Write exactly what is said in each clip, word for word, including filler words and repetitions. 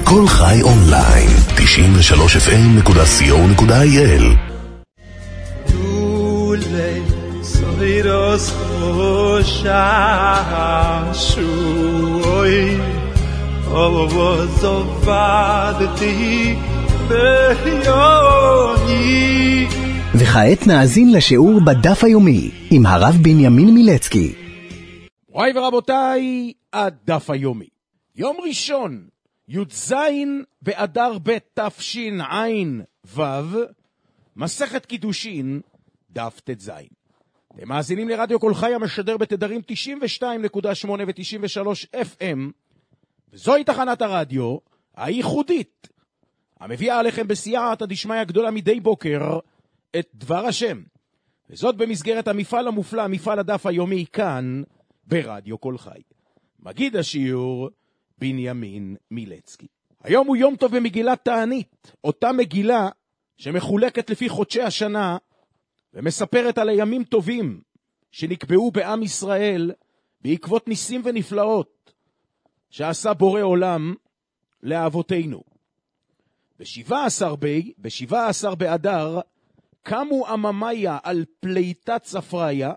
כל חי אונליין, תשעים ושלוש אף אם נקודה סי או נקודה איי אל. דולי סוירוס חושה שוי אובו זובדתי ביוני. וכעת נאזין לשיעור בדף היומי עם הרב בנימין מילצקי. מוריי ורבותיי, הדף היומי. יום ראשון, י"ז באדר ב' תשע"ו, מסכת קידושין, דף ט"ז. אתם מאזינים לרדיו כל חי המשדר בתדרים תשעים ושתיים נקודה שמונה ו-תשעים ושלוש אף אם, וזוהי תחנת הרדיו הייחודית, המביאה עליכם בסייעתא דשמיא גדולה מדי בוקר את דבר השם. וזאת במסגרת המפעל המופלא, מפעל הדף היומי כאן ברדיו כל חי. מגיד השיעור בנימין מילצקי. היום הוא יום טוב במגילת תענית, אותה מגילה שמחולקת לפי חודשי השנה ומספרת על הימים טובים שנקבעו בעם ישראל בעקבות ניסים ונפלאות שעשה בורא עולם לאבותינו. בשבעה עשר בי, בשבעה עשר באדר, קמו עממיה על פליטת ספריה,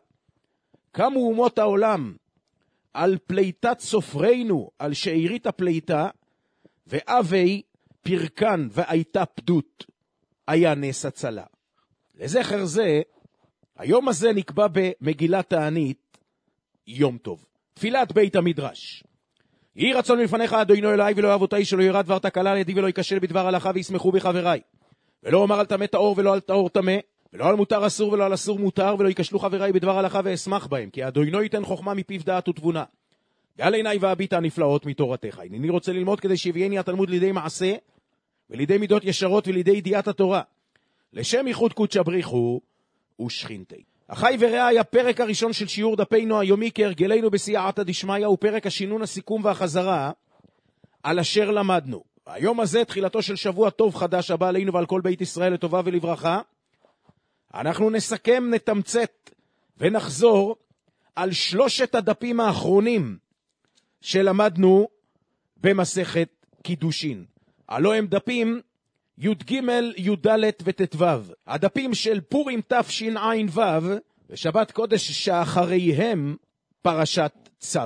קמו אומות העולם על פליטת סופרינו, על שארית הפליטה, ואבי פרקן והייתה פדות, היה נס הצלה. לזכר זה, היום הזה נקבע במגילת תענית יום טוב. תפילת בית המדרש. יהי רצון מלפניך אדוני אלוהי ולא אבותיי, שלא ירד דבר תקלה לידי ולא ייכשל בדבר הלכה וישמחו בחבריי. ולא אומר על טמא טהור ולא על טהור טמא, ולא על מותר אסור ולא על אסור מותר, ולא ייכשלו חבריי בדבר הלכה ואשמח בהם, כי אדוני ייתן חוכמה מפיו דעת ותבונה. גל עיניי והביט הנפלאות מתורתך. הנני רוצה ללמוד כדי שיביאני התלמוד לידי מעשה, ולידי מידות ישרות ולידי ידיעת התורה. לשם ייחוד קודשא בריחו ושכינתי. אחי ורעי, הפרק הראשון של שיעור דפינו היומי כהרגלנו בסייעתא דשמיא הוא פרק השינון, הסיכום והחזרה על אשר למדנו. היום הזה, תחילתו של שבוע טוב חדש הבא עלינו ועל כל בית ישראל לטובה ולברכה. אנחנו נסכם, נתמצת ונחזור על שלושת הדפים האחרונים שלמדנו במסכת קידושין. הלא הם דפים י"ג, י"ד ות"ו. הדפים של פורים תשע"ו ושבת קודש שאחריהם פרשת צו.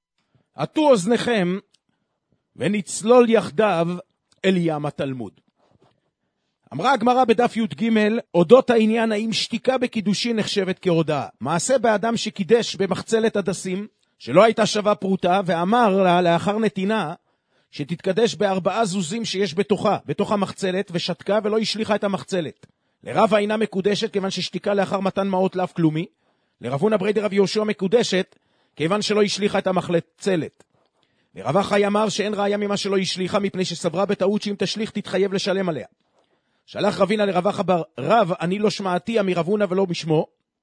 עטו אוזניכם ונצלול יחדיו אל ים התלמוד. אמרה הגמרא בדף י"ג אודות העניין האם שתיקה בקידושין נחשבת כהודאה. מעשה באדם שקידש במחצלת הדסים שלא הייתה שווה פרוטה, ואמר לה לאחר נתינה שתתקדש בארבעה זוזים שיש בתוכה, בתוך המחצלת, ושתקה ולא השליחה את המחצלת. לרב אינה מקודשת כיוון ששתיקה לאחר מתן מעות לאף כלומי. לרב הונא בריידי רב יהושע מקודשת כיוון שלא השליחה את המחצלת. לרב אחי אמר שאין ראיה ממה שלא השליחה, מפני שסברה בטעות שאם תשליך תתחייב לשלם עליה. שלח רבינה לרב אחא בר רב, אני לא שמעתי מרב הונא ולא בשמו,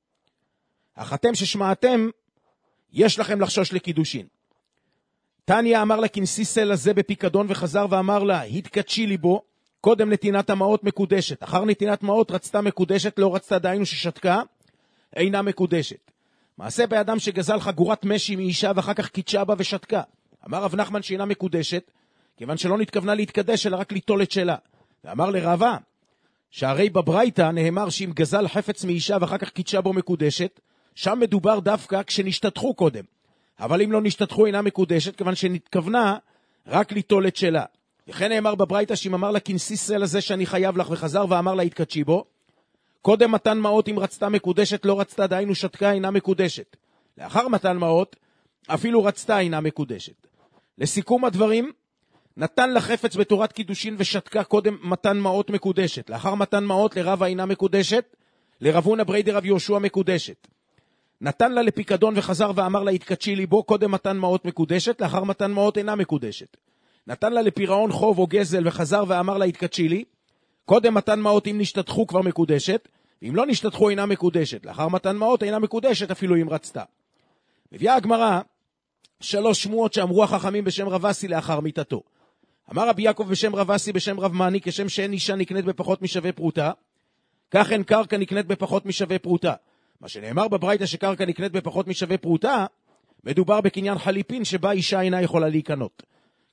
אך אתם ששמעתם יש לכם לחשוש לקידושין. תניא אמר לה כנסיסל הזה בפיקדון, וחזר ואמר לה התקדשי ליבו, קודם נתינת המעות מקודשת, אחר נתינת מעות רצתה מקודשת, לא רצתה, דהיינו ששתקה אינה מקודשת. מעשה באדם שגזל חגורת משי מאישה ואחר כך קידשה בה ושתקה. אמר רב נחמן שאינה מקודשת כיוון שלא נתכוונה להתקדש אלא רק ליטול את שלה. ואמר לרבה שהרי בברייתא נאמר שאם גזל חפץ מאישה ואחר כך קידשה בו מקודשת, שם מדובר דווקא כשנשתתחו קודם. אבל אם לא נשתתחו אינה מקודשת כיוון שנתכוונה רק ליטול את שלה. לכן נאמר בברייתא שאם אמר לה כנסיסל הזה שאני חייב לך, וחזר ואמר לה התקדשי בו, קודם מתן מעות אם רצתה מקודשת, לא רצתה, דהיינו שתקה אינה מקודשת. לאחר מתן מעות אפילו רצתה אינה מקודשת. לסיכום הדברים, נתן לה חפץ בתורת קידושין ושתקה, קודם מתן מעות מקודשת. לאחר מתן מעות לרב אינה מקודשת, לרב הונא בריידי רב יהושע מקודשת. נתן לה לפיקדון וחזר ואמר לה התקדשי ליבו, קודם מתן מעות מקודשת, לאחר מתן מעות אינה מקודשת. נתן לה לפירעון חוב או גזל וחזר ואמר לה התקדשי לי, קודם מתן מעות אם נשתתחו כבר מקודשת, ואם לא נשתתחו אינה מקודשת. לאחר מתן מעות אינה מקודשת אפילו אם רצתה. מביאה הגמרא שלוש שמועות שאמרו החכמים בשם רב אסי לאחר מיתתו. אמר רבי יעקב בשם רב אסי בשם רב מני, כשם שאין אישה נקנית בפחות משווה פרוטה, כך אין קרקע נקנית בפחות משווה פרוטה. מה שנאמר בברייתא שקרקע נקנית בפחות משווה פרוטה, מדובר בקניין חליפין שבה אישה אינה יכולה להיקנות.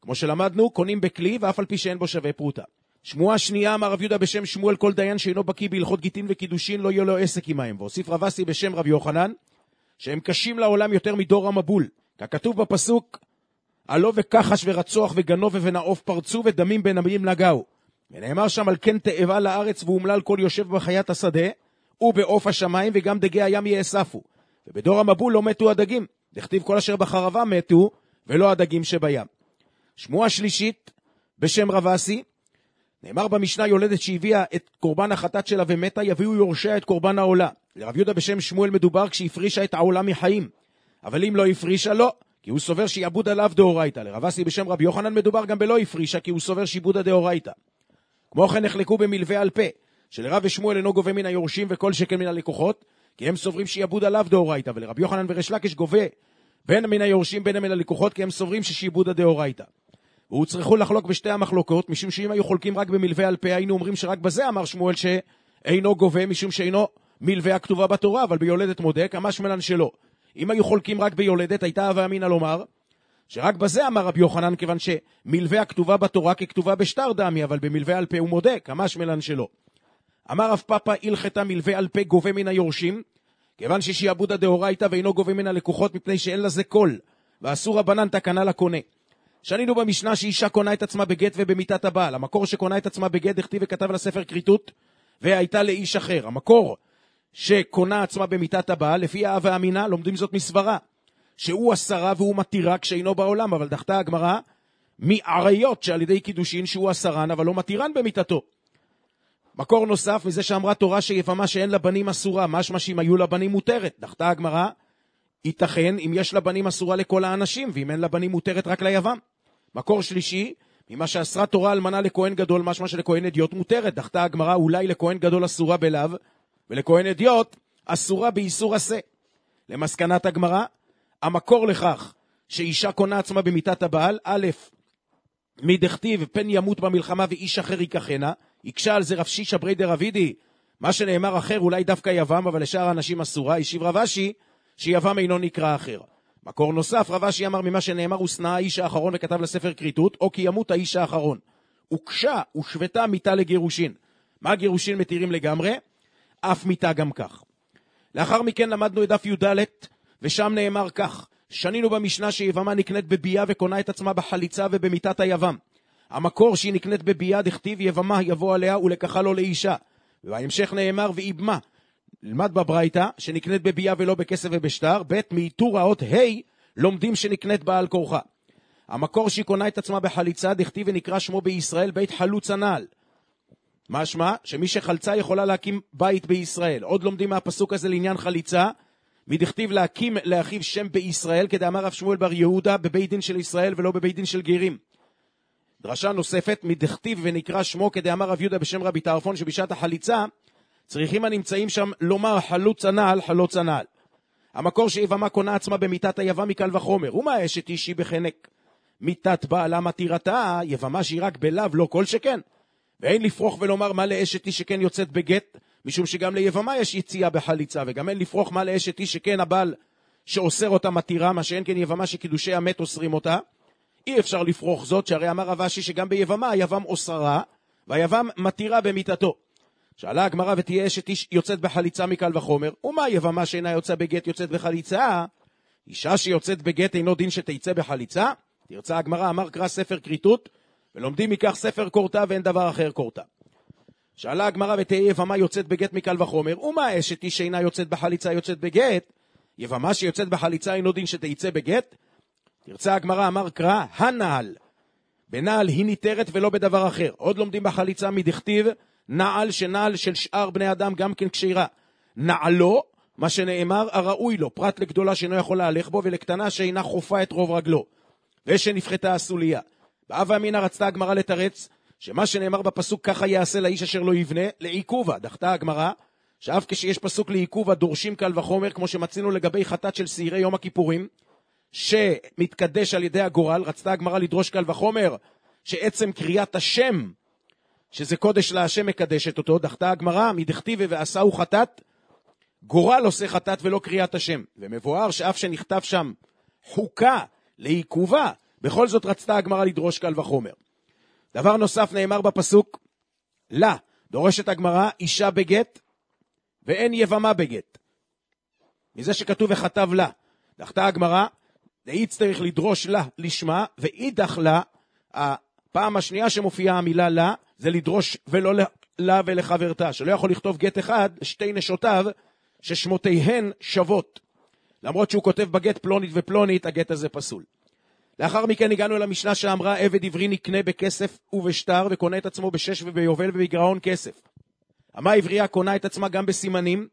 כמו שלמדנו, קונים בכלי ואף על פי שאין בו שווה פרוטה. שמועה שנייה, אמר רב יהודה בשם שמואל, כל דיין שאינו בקיא בהלכות גיטין וקידושין לא יהיה לו עסק עמהם. והוסיף רב אסי בשם רב יוחנן, שהם קשים לעולם יותר מדור המבול, ככתוב בפסוק, עלו וכחש ורצוח וגנוב ונעוף פרצו ודמים בין עמים נגעו. ונאמר שם על כן תאבה לארץ ואומלל כל יושב בחיית השדה ובעוף השמיים וגם דגי הים יאספו. ובדור המבול לא מתו הדגים, דכתיב כל אשר בחרבה מתו ולא הדגים שבים. שמועה שלישית בשם רב אסי, נאמר במשנה יולדת שהביאה את קורבן החטאת שלה ומתה, יביאו יורשיה את קורבן העולה. לרב יהודה בשם שמואל מדובר כשהפרישה את העולה מחיים, אבל אם לא הפרישה לא, כי הוא סובר שיעבוד עליו דאורייתא. לרב אסי בשם רב יוחנן מדובר גם בלא הפרישה, כי הוא סובר שיבודה דאורייתא. כמו כן נחלקו במלווה על פה, שלרב ושמואל אינו גובה מן היורשים וכל שכן מן הלקוחות, כי הם סוברים שיעבוד עליו דאורייתא, ולרב יוחנן וריש לקיש גובה בין מן היורשים בין מן הלקוחות, כי הם סוברים ששיבודה דאורייתא. והוא צריכו לחלוק בשתי המחלוקות, משום שאם היו חולקים רק במלווה על פה, היינו אומרים שרק בזה אמר שמואל שאינו גובה, משום שאינו מלווה הכתובה בתורה, אבל ביולדת מודק, המשמלן שלו. אם היו חולקים רק ביולדת, הייתה הווה אמינא לומר, שרק בזה אמר רבי יוחנן, כיוון שמלווה הכתובה בתורה ככתובה בשטר דמי, אבל במלווה על פה הוא מודק, המשמלן שלו. אמר רב פאפא הלכתה מלווה על פה גובה מן היורשים, כיוון ששיעבודה דאורייתא ואינו גובה מן הלקוחות, מפני שאין לזה קול, ואסור רבנן תקנה לקונה. שנינו במשנה שאישה קונה את עצמה בגט ובמיתת הבעל. המקור שקונה את עצמה בגט דכתיב וכתב לה ספר כריתות והייתה לאיש אחר. המקור שקונה עצמה במיתת הבעל, לפי האב והאמינה, לומדים זאת מסברה, שהוא עשרה והוא מתירה כשאינו בעולם, אבל דחתה הגמרא מעריות שעל ידי קידושין שהוא עשרן, אבל לא מתירן במיתתו. מקור נוסף מזה שאמרה תורה שיבמה שאין לבנים אסורה, משמע שאם היו לבנים מותרת. דחתה הגמרא, ייתכן אם יש לבנים אסורה לכל האנשים, ואם אין לבנים מותרת רק ליבם. מקור שלישי, ממה שאסרה תורה אלמנה לכהן גדול, משמע שלכהן אדיוט מותרת. דחתה הגמרא, אולי לכהן גדול אסורה בלאו, ולכהן אדיוט אסורה באיסור עשה. למסקנת הגמרא, המקור לכך שאישה קונה עצמה במיתת הבעל, א', מדכתיב פן ימות במלחמה ואיש אחר ייקחנה, יקשה על זה רב שישא ברי דרבידי, מה שנאמר אחר אולי דווקא יבם, אבל לשאר האנשים אסורה. השיב רב אשי שיבם אינו נקרא אחר. מקור נוסף, רב אשי אמר ממה שנאמר הושנא האיש האחרון וכתב לספר כריתות, או כי ימות האיש האחרון. וקשה ושבתה מיתה לגירושין. מה גירושין מתירים לגמרי? אף מיתה גם כך. לאחר מכן למדנו את דף י"ד, ושם נאמר כך, שנינו במשנה שיבמה נקנית בבייה וקונה את עצמה בחליצה ובמיתת היבם. המקור שהיא נקנית בבייה דכתיב יבמה יבוא עליה ולקחה לו לאישה. ובהמשך נאמר ואיבמה. נלמד בברייתא שנקנית בבייה ולא בכסף ובשטר. ב' מאיתור האות ה' לומדים שנקנית בעל כורחה. המקור שהיא קונה את עצמה בחליצה דכתיב ונקרא שמו בישראל בית חלוץ הנעל. משמע שמי שחלצה יכולה להקים בית בישראל. עוד לומדים מהפסוק הזה לעניין חליצה, מדכתיב להקים לאחיו שם בישראל, כדאמר רב שמואל בר יהודה בבית דין של ישראל ולא בבית דין של גרים. דרשה נוספת, מדכתיב ונקרא שמו, כדאמר רב יהודה בשם רבי טרפון, שבשעת החליצה צריכים הנמצאים שם לומר חלוץ הנעל, חלוץ הנעל. המקור שיבמה קונה עצמה במיתת היבם מקל וחומר. ומה אשת אישי בחנק מיתת בעלה מתירתה, יבמה שהיא רק בלאו לא כל שכן. ואין לפרוח ולומר מה לאשת איש שכן יוצאת בגט, משום שגם ליבמה יש יציאה בחליצה, וגם אין לפרוח מה לאשת איש שכן הבעל שאוסר אותה מתירה, מה שאין כן יבמה שקידושי המת אוסרים אותה. אי אפשר לפרוח זאת, שהרי אמר רב אשי שגם ביבמה היבם אוסרה, והיבם מתירה במיתתו. שאלה הגמרא ותהיה אשת איש יוצאת בחליצה מקל וחומר, ומה יבמה שאינה יוצא בגט יוצאת בחליצה? אישה שיוצאת בגט אינו דין שתיצא בחליצה? תרצה הגמרא, אמר קרא ספר כריתות, ולומדים מכך ספר קורתה ואין דבר אחר קורתה. שאלה הגמרא ותהיה יבמה יוצאת בגט מקל וחומר, ומה אשת איש שאינה יוצאת בחליצה יוצאת בגט? יבמה שיוצאת בחליצה אינו דין שתיצא בגט? תרצה הגמרא, אמר קרא, הנעל. בנעל היא ניתרת ולא בדבר אחר. עוד לומדים בחליצה מדכתיב, נעל שנעל של שאר בני אדם גם כן קשירה. נעלו, מה שנאמר, הראוי לו, פרט לגדולה שאינו יכול להלך בו, ולקטנה שאינה חופה את רוב רגלו, ושנפחתה הסוליה. באב אמינא רצתה הגמרא לתרץ, שמה שנאמר בפסוק ככה יעשה לאיש אשר לא יבנה, לעיכובה. דחתה הגמרא, שאף כשיש פסוק לעיכובה דורשים קל וחומר, כמו שמצינו לגבי חטאת של שעירי יום הכיפורים, שמתקדש על ידי הגורל. רצתה הגמרא לדרוש קל וחומר, שעצם קריאת השם, שזה קודש להשם מקדשת אותו. דחתה הגמרא, מדכתיב ועשהו חטאת, גורל עושה חטאת ולא קריאת השם. ומבואר שאף שנכתב שם חוקה לעיכובה, בכל זאת רצתה הגמרא לדרוש קל וחומר. דבר נוסף נאמר בפסוק, לה, דורשת הגמרא, אישה בגט, ואין יבמה בגט. מזה שכתוב וכתב לה, דחתה הגמרא, דאי צריך לדרוש לה לשמה, ואידך לה, הפעם השנייה שמופיעה המילה לה, זה לדרוש ולא לה ולחברתה, שלא יכול לכתוב גט אחד, שתי נשותיו, ששמותיהן שוות. למרות שהוא כותב בגט פלונית ופלונית, הגט הזה פסול. לאחר מכן הגענו למשנה שאמרה, עבד עברי נקנה בכסף ובשטר, וקונה את עצמו בשש וביובל ובגרעון כסף. אמה עברייה קונה את עצמה גם בסימנים,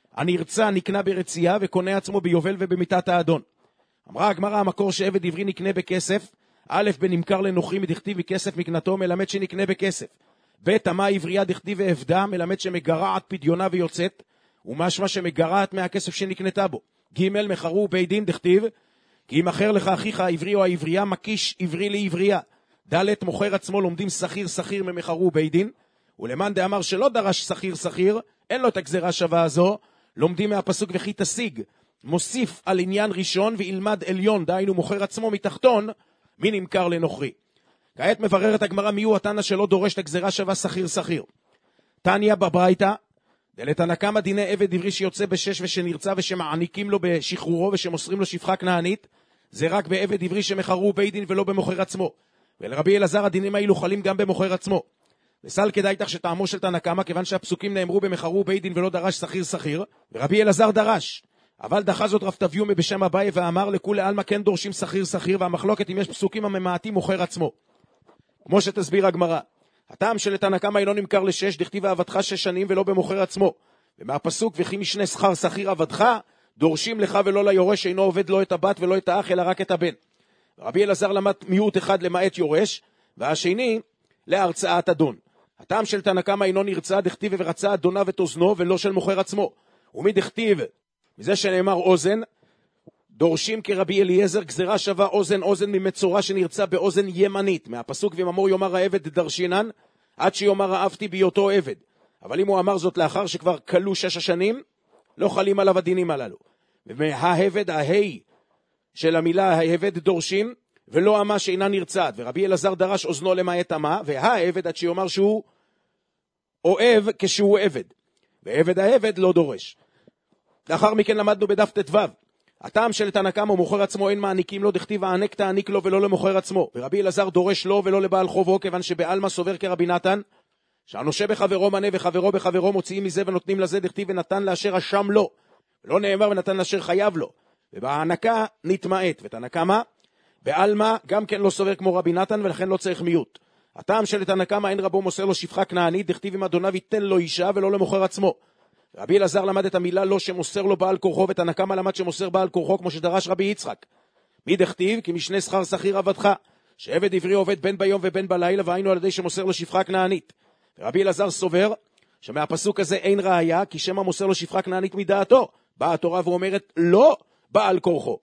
הנרצה נקנה ברצייה, וקונה עצמו ביובל ובמיתת האדון. אמרה הגמרא, המקור שעבד עברי נקנה בכסף, א' בנמכר לנוכרי מדכתיב מכסף מקנתו, מלמד שנקנה בכסף. ב' אמה עברייה דכתיב ועבדה, מלמד שמגרעת פדיונה ויוצאת, ומשמע שמגרעת מהכסף שנקנתה בו. ג' מחרו בית דין דכתיב, כי אם אחר לך אחיך העברי או העברייה, מקיש עברי לעברייה. ד' מוכר עצמו לומדים שכיר שכיר ממחרו בית דין, ולמאן דאמר שלא דרש שכיר שכיר, אין לו את הגזרה שווה הזו, לומדים מהפסוק וכי תשיג, מוסיף על עניין ראשון וילמד עליון, דהיינו מוכר עצמו מתחתון, מי נמכר לנוכרי. כעת מבררת הגמרא מיהו התנא שלא דורש את הגזרה שווה שכיר שכיר. תניא בברייתא, דלתנא קמא דיני עבד עברי שיוצא בשש ושנרצה ושמעניקים לו בשחרורו ושמוסרים לו שפחה כנענית, זה רק בעבד עברי שמחרו בית דין ולא במוכר עצמו. ולרבי אלעזר הדינים האלו חלים גם במוכר עצמו. וסל כדאי תך שטעמו של תנא קמא, כיוון שהפסוקים נאמרו במחרו בית דין ולא דרש שכיר שכיר, ורבי אלעזר דרש. אבל דחה זאת רב תביומי בשם אביי ואמר לכולי עלמא כן דורשים שכיר שכיר, והמחלוקת אם יש פסוקים הממעטים מוכר עצמו. כמו שתסביר הגמרא, הטעם של תנא קמא אינו נמכר לשש, דכתיב עבדך שש שנים ולא במוכר עצמו. ומהפסוק וכי משנה שכר שכיר עבדך, דורשים לך ולא ליורש, אינו עובד לא את הבת ולא את האח אלא רק את הבן. רבי אלעזר למד מיעוט אחד למעט יורש, והשני להרצאת אדון. הטעם של תנא קמא אינו נרצה, דכתיב ורצה אדונה ותוזנו ולא של מוכר עצמו. ומי דכתיב, מזה שנאמר אוזן, דורשים כרבי אליעזר גזרה שווה אוזן אוזן ממצורע שנרצה באוזן ימנית. מהפסוק ומאמור יאמר העבד דרשינן, עד שיאמר אהבתי בהיותו עבד. אבל אם הוא אמר זאת לאחר שכבר כלו שש השנים, לא חלים עליו הדינים הללו. ומהעבד ההי של המילה העבד דורשים, ולא אמה שאינה נרצעת. ורבי אלעזר דרש אוזנו למעט אמה, והעבד עד שיאמר שהוא אוהב כשהוא עבד. ועבד העבד לא דורש. לאחר מכן למדנו בדף ט"ו. הטעם של תנא קמא מוכר עצמו אין מעניקים לו, דכתיב הענק תעניק לו ולא למוכר עצמו. ורבי אלעזר דורש לו ולא לבעל חובו, כיוון שבעלמא סובר כרבי נתן, שהנושה בחברו מנה וחברו בחברו מוציאים מזה ונותנים לזה, דכתיב ונתן לאשר אשם לו, ולא נאמר ונתן לאשר חייב לו. ובהענקה נתמעט. ותנא קמא בעלמא גם כן לא סובר כמו רבי נתן, ולכן לא צריך מיעוט. הטעם של תנא קמא אין רבו מוסר לו שפחה כנענית, דכתיב אם אדוניו ייתן לו אישה ולא למוכר עצמו. רבי אלעזר למד את המילה לא שמוסר לו בעל כורחו, ותנא קמא למד שמוסר בעל כורחו, כמו שדרש רבי יצחק. מי דכתיב? כי משנה שכר שכיר עבדך, שעבד עברי עובד בין ביום ובין בלילה, והיינו על ידי שמוסר לו שפחה כנענית. ורבי אלעזר סובר שמהפסוק הזה אין ראיה, כי שמא מוסר לו שפחה כנענית מדעתו. באה התורה ואומרת לא בעל כורחו.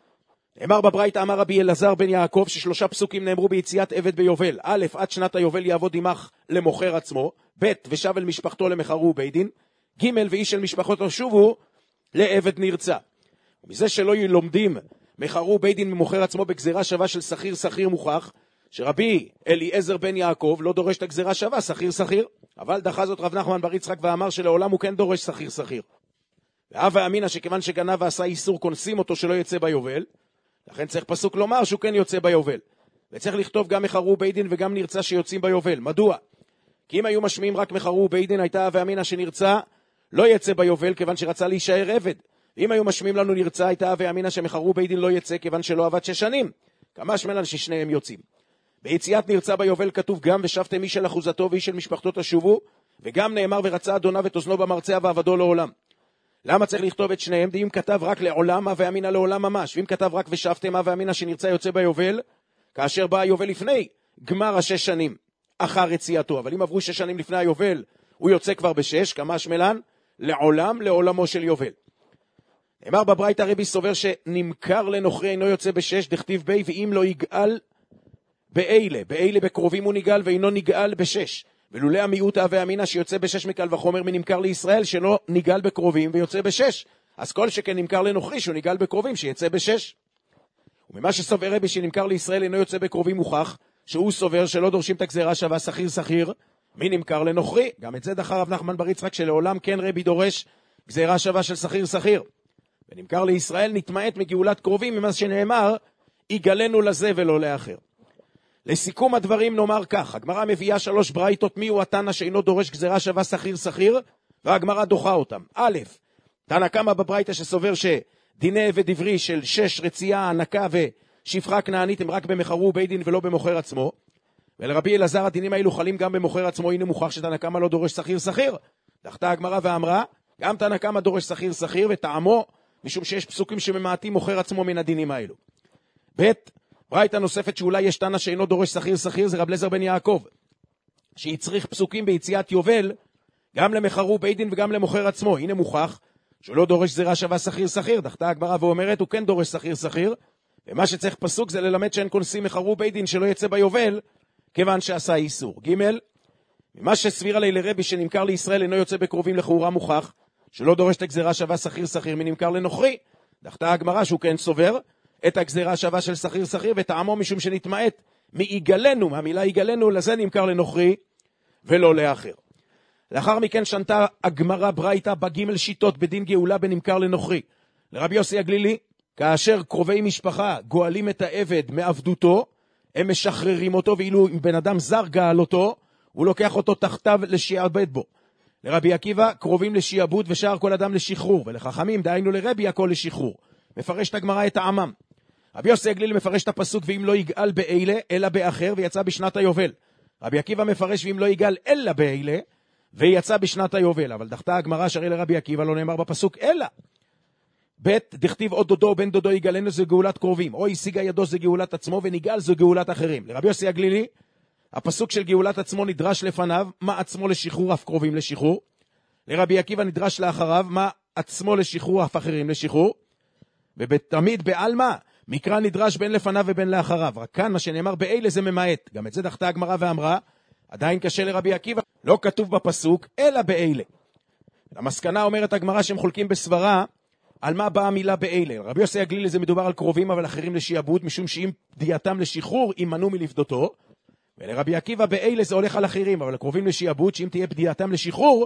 אמר בברייתא אמר רבי אלעזר בן יעקב, ששלושה פסוקים נאמרו ביציאת עבד ביובל. א', עד שנת היובל יעבוד עמך למוכר עצמו, ב', ושב אל משפחתו למחרו בית דין, ג', ואיש של משפחתו שובו לעבד נרצה. ומזה שלא לומדים מחרו בית דין ממוכר עצמו בגזרה שווה של שכיר שכיר מוכח, שרבי אליעזר בן יעקב לא דורש את הגזרה שווה שכיר שכיר, אבל דחה זאת רב נחמן בר יצחק ואמר שלעולם הוא כן דורש שכיר שכיר. והווה אמינא שכיוון שגנב ועשה איסור כונסים אותו שלא יצא ביובל, לכן צריך פסוק לומר שהוא כן יוצא ביובל. וצריך לכתוב גם מחרו בית דין וגם נרצה שיוצאים ביובל. מדוע? כי אם היו משמיעים רק מחרו בית דין, הייתה הווה אמינא שנרצה לא יצא ביובל כיוון שרצה להישאר עבד. אם היו משמיעים לנו נרצה, הייתה הווה אמינא שמחרו בית דין לא יצא כיוון שלא עבד שש שנים. כמה שמלן ששניהם יוצאים. ביציאת נרצה ביובל כתוב גם ושבתם איש של אחוזתו ואיש של משפחתו תשובו, וגם נאמר ורצה אדוניו ותוזנו במרצע ועבדו לעולם. למה צריך לכתוב את שניהם? אם כתב רק לעולם הווה אמינא לעולם ממש, ואם כתב רק ושבתם הווה אמינא שנרצה יוצא ביובל, כאשר בא היובל לפני גמר השש שנים אחר יציאתו. אבל אם עברו שש שנים לפני היובל, הוא יוצא כבר בשש, כמה שמלן? לעולם, לעולמו של יובל. נאמר בברייתא רבי סובר שנמכר לנוכרי אינו יוצא בשש, דכתיב בי ואם לא יגאל באלה, באלה בקרובים הוא נגאל ואינו נגאל בשש. ולולא המיעוט הווה אמינא שיוצא בשש מקל וחומר מנמכר לישראל שלא נגאל בקרובים ויוצא בשש. אז כל שכן נמכר לנוכרי שהוא נגאל בקרובים שיצא בשש. וממה שסובר רבי שנמכר לישראל אינו יוצא בקרובים מוכח, שהוא סובר שלא דורשים את הגזירה שווה שכיר שכיר, מי נמכר לנוכרי? גם את זה דחה רב נחמן בר יצחק שלעולם כן רבי דורש גזירה שווה של שכיר שכיר. ונמכר לישראל נתמעט מגאולת קרובים ממה שנאמר, יגלנו לזה ולא לאחר. לסיכום הדברים נאמר כך, הגמרא מביאה שלוש ברייתות מי הוא התנא שאינו דורש גזירה שווה שכיר שכיר, והגמרא דוחה אותם. א', תנא קמא בברייתא שסובר שדיני עבד עברי של שש רצייה, הנקה ושפחה כנענית הם רק במחרו בית דין ולא במוכר עצמו, ולרבי אלעזר הדינים האלו חלים גם במוכר עצמו, הנה מוכח שתנא קמא לא דורש שכיר שכיר. דחתה הגמרא ואמרה, גם תנא קמא דורש שכיר שכיר וטעמו, משום שיש פסוקים שממעטים מוכר עצמו מן הדינים האלו. ב', ברייתא נוספת שאולי יש תנא שאינו דורש שכיר שכיר, זה רב אליעזר בן יעקב, שיצריך פסוקים ביציאת יובל, גם למחרו בית דין וגם למוכר עצמו, הנה מוכח שהוא לא דורש גזירה שווה שכיר שכיר. דחתה הגמרא ואומרת, הוא כן דורש שכיר שכיר, ומה שצריך פסוק זה ללמד שאין כונסים מחרו בית דין שלא יצא ביובל, כיוון שעשה איסור. ג', ממה שסביר לי לרבי שנמכר לישראל אינו יוצא בקרובים לכאורה מוכח, שלא דורש את הגזירה שווה שכיר שכיר מנמכר לנוכרי. דחתה הגמרא שהוא כן סובר את הגזירה שווה של שכיר שכיר וטעמו משום שנתמעט מיגלנו, מהמילה יגלנו, לזה נמכר לנוכרי ולא לאחר. לאחר מכן שנתה הגמרא ברייתא בג' שיטות בדין גאולה בנמכר לנוכרי. לרבי יוסי הגלילי, כאשר קרובי משפחה גואלים את העבד מעבדותו, הם משחררים אותו, ואילו אם בן אדם זר גאל אותו, הוא לוקח אותו תחתיו לשיעבד בו. לרבי עקיבא קרובים לשיעבוד ושאר כל אדם לשחרור, ולחכמים דהיינו לרבי הכל לשחרור. מפרש את הגמרא את העמם. רבי יוסי הגלילי מפרש את הפסוק ואם לא יגאל באלה אלא באחר ויצא בשנת היובל. רבי עקיבא מפרש ואם לא יגאל אלא באלה ויצא בשנת היובל. אבל דחתה הגמרא שהרי לרבי עקיבא לא נאמר בפסוק אלא. ב' דכתיב עוד דודו בן דודו יגאלנו זה גאולת קרובים, או השיגה ידו זה גאולת עצמו ונגאל זה גאולת אחרים. לרבי יוסי הגלילי הפסוק של גאולת עצמו נדרש לפניו, מה עצמו לשחרור אף קרובים לשחרור. לרבי עקיבא נדרש לאחריו, מה עצמו לשחרור אף אחרים לשחרור. ובתמיד בעלמא מקרא נדרש בין לפניו ובין לאחריו, רק כאן מה שנאמר באלה זה ממעט. גם את זה דחתה הגמרא ואמרה, עדיין קשה לרבי עקיבא, לא כתוב בפסוק אלא באלה. המסקנה אומרת הגמרא שהם חולקים בסברה על מה באה המילה באלה. רבי יוסי הגלילי זה מדובר על קרובים אבל אחרים לשיעבוד, משום שאם פדיעתם לשחרור ימנעו מלפדותו. ולרבי עקיבא באלה זה הולך על אחרים, אבל הקרובים לשיעבוד, שאם תהיה פדיעתם לשחרור,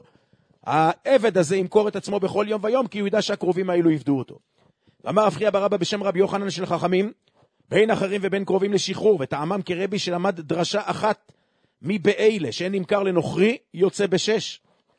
העבד הזה ימכור את עצמו בכל יום ויום, כי הוא ידע שהקרובים האלו יפדו אותו. אמר רב חייא בר אבא בשם רבי יוחנן של חכמים, בין אחרים ובין קרובים לשחרור, וטעמם כרבי שלמד דרשה אחת מבאלה, שאין נמכר לנוכרי, יוצא בשש.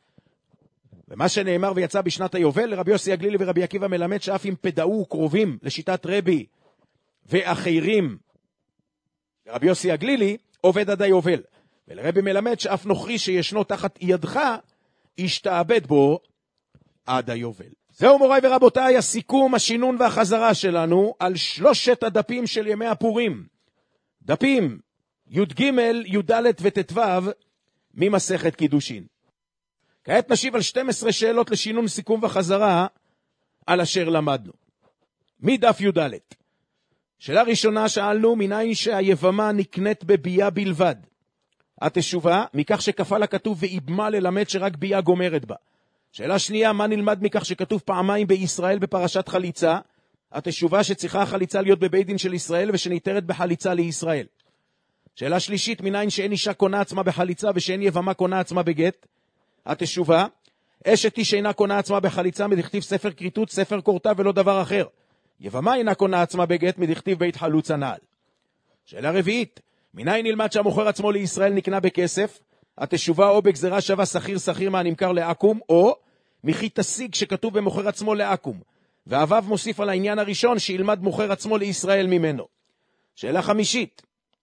ומה שנאמר ויצא בשנת היובל, לרבי יוסי הגלילי ורבי עקיבא מלמד שאף אם פדאו קרובים לשיטת רבי ואחרים, לרבי יוסי הגלילי, עובד עד היובל. ולרבי מלמד שאף נוכרי שישנו תחת ידך, ישתעבד בו עד היובל. זהו מוריי ורבותיי, הסיכום, השינון והחזרה שלנו על שלושת הדפים של ימי הפורים. דפים י"ג, י"ד וט"ו ממסכת קידושין. כעת נשיב על שתים עשרה שאלות לשינון, סיכום וחזרה על אשר למדנו. מדף י"ד. שאלה ראשונה שאלנו, מניין שהיבמה נקנית בבייה בלבד? התשובה, מכך שכפל הכתוב ואיבמה ללמד שרק בייה גומרת בה. שאלה שנייה, מה נלמד מכך שכתוב פעמיים בישראל בפרשת חליצה? התשובה, שצריכה החליצה להיות בבית דין של ישראל ושניתרת בחליצה לישראל. שאלה שלישית, מניין שאין אישה קונה עצמה בחליצה ושאין יבמה קונה עצמה בגט? התשובה, אשת איש אינה קונה עצמה בחליצה מדכתיב ספר כריתות, ספר קורתה ולא דבר אחר. יבמה אינה קונה עצמה בגט מדכתיב בית חלוץ הנעל. שאלה רביעית, מניין נלמד שהמוכר עצמו לישראל נקנה בכסף? התשובה, או בגזרה שווה שכיר שכיר מהנמכר לעקום, או מכי תשיג שכתוב במוכר עצמו לעקום. והוו מוסיף על העניין הראשון שילמד מוכר עצמו לישראל ממנו. שאלה חמישית,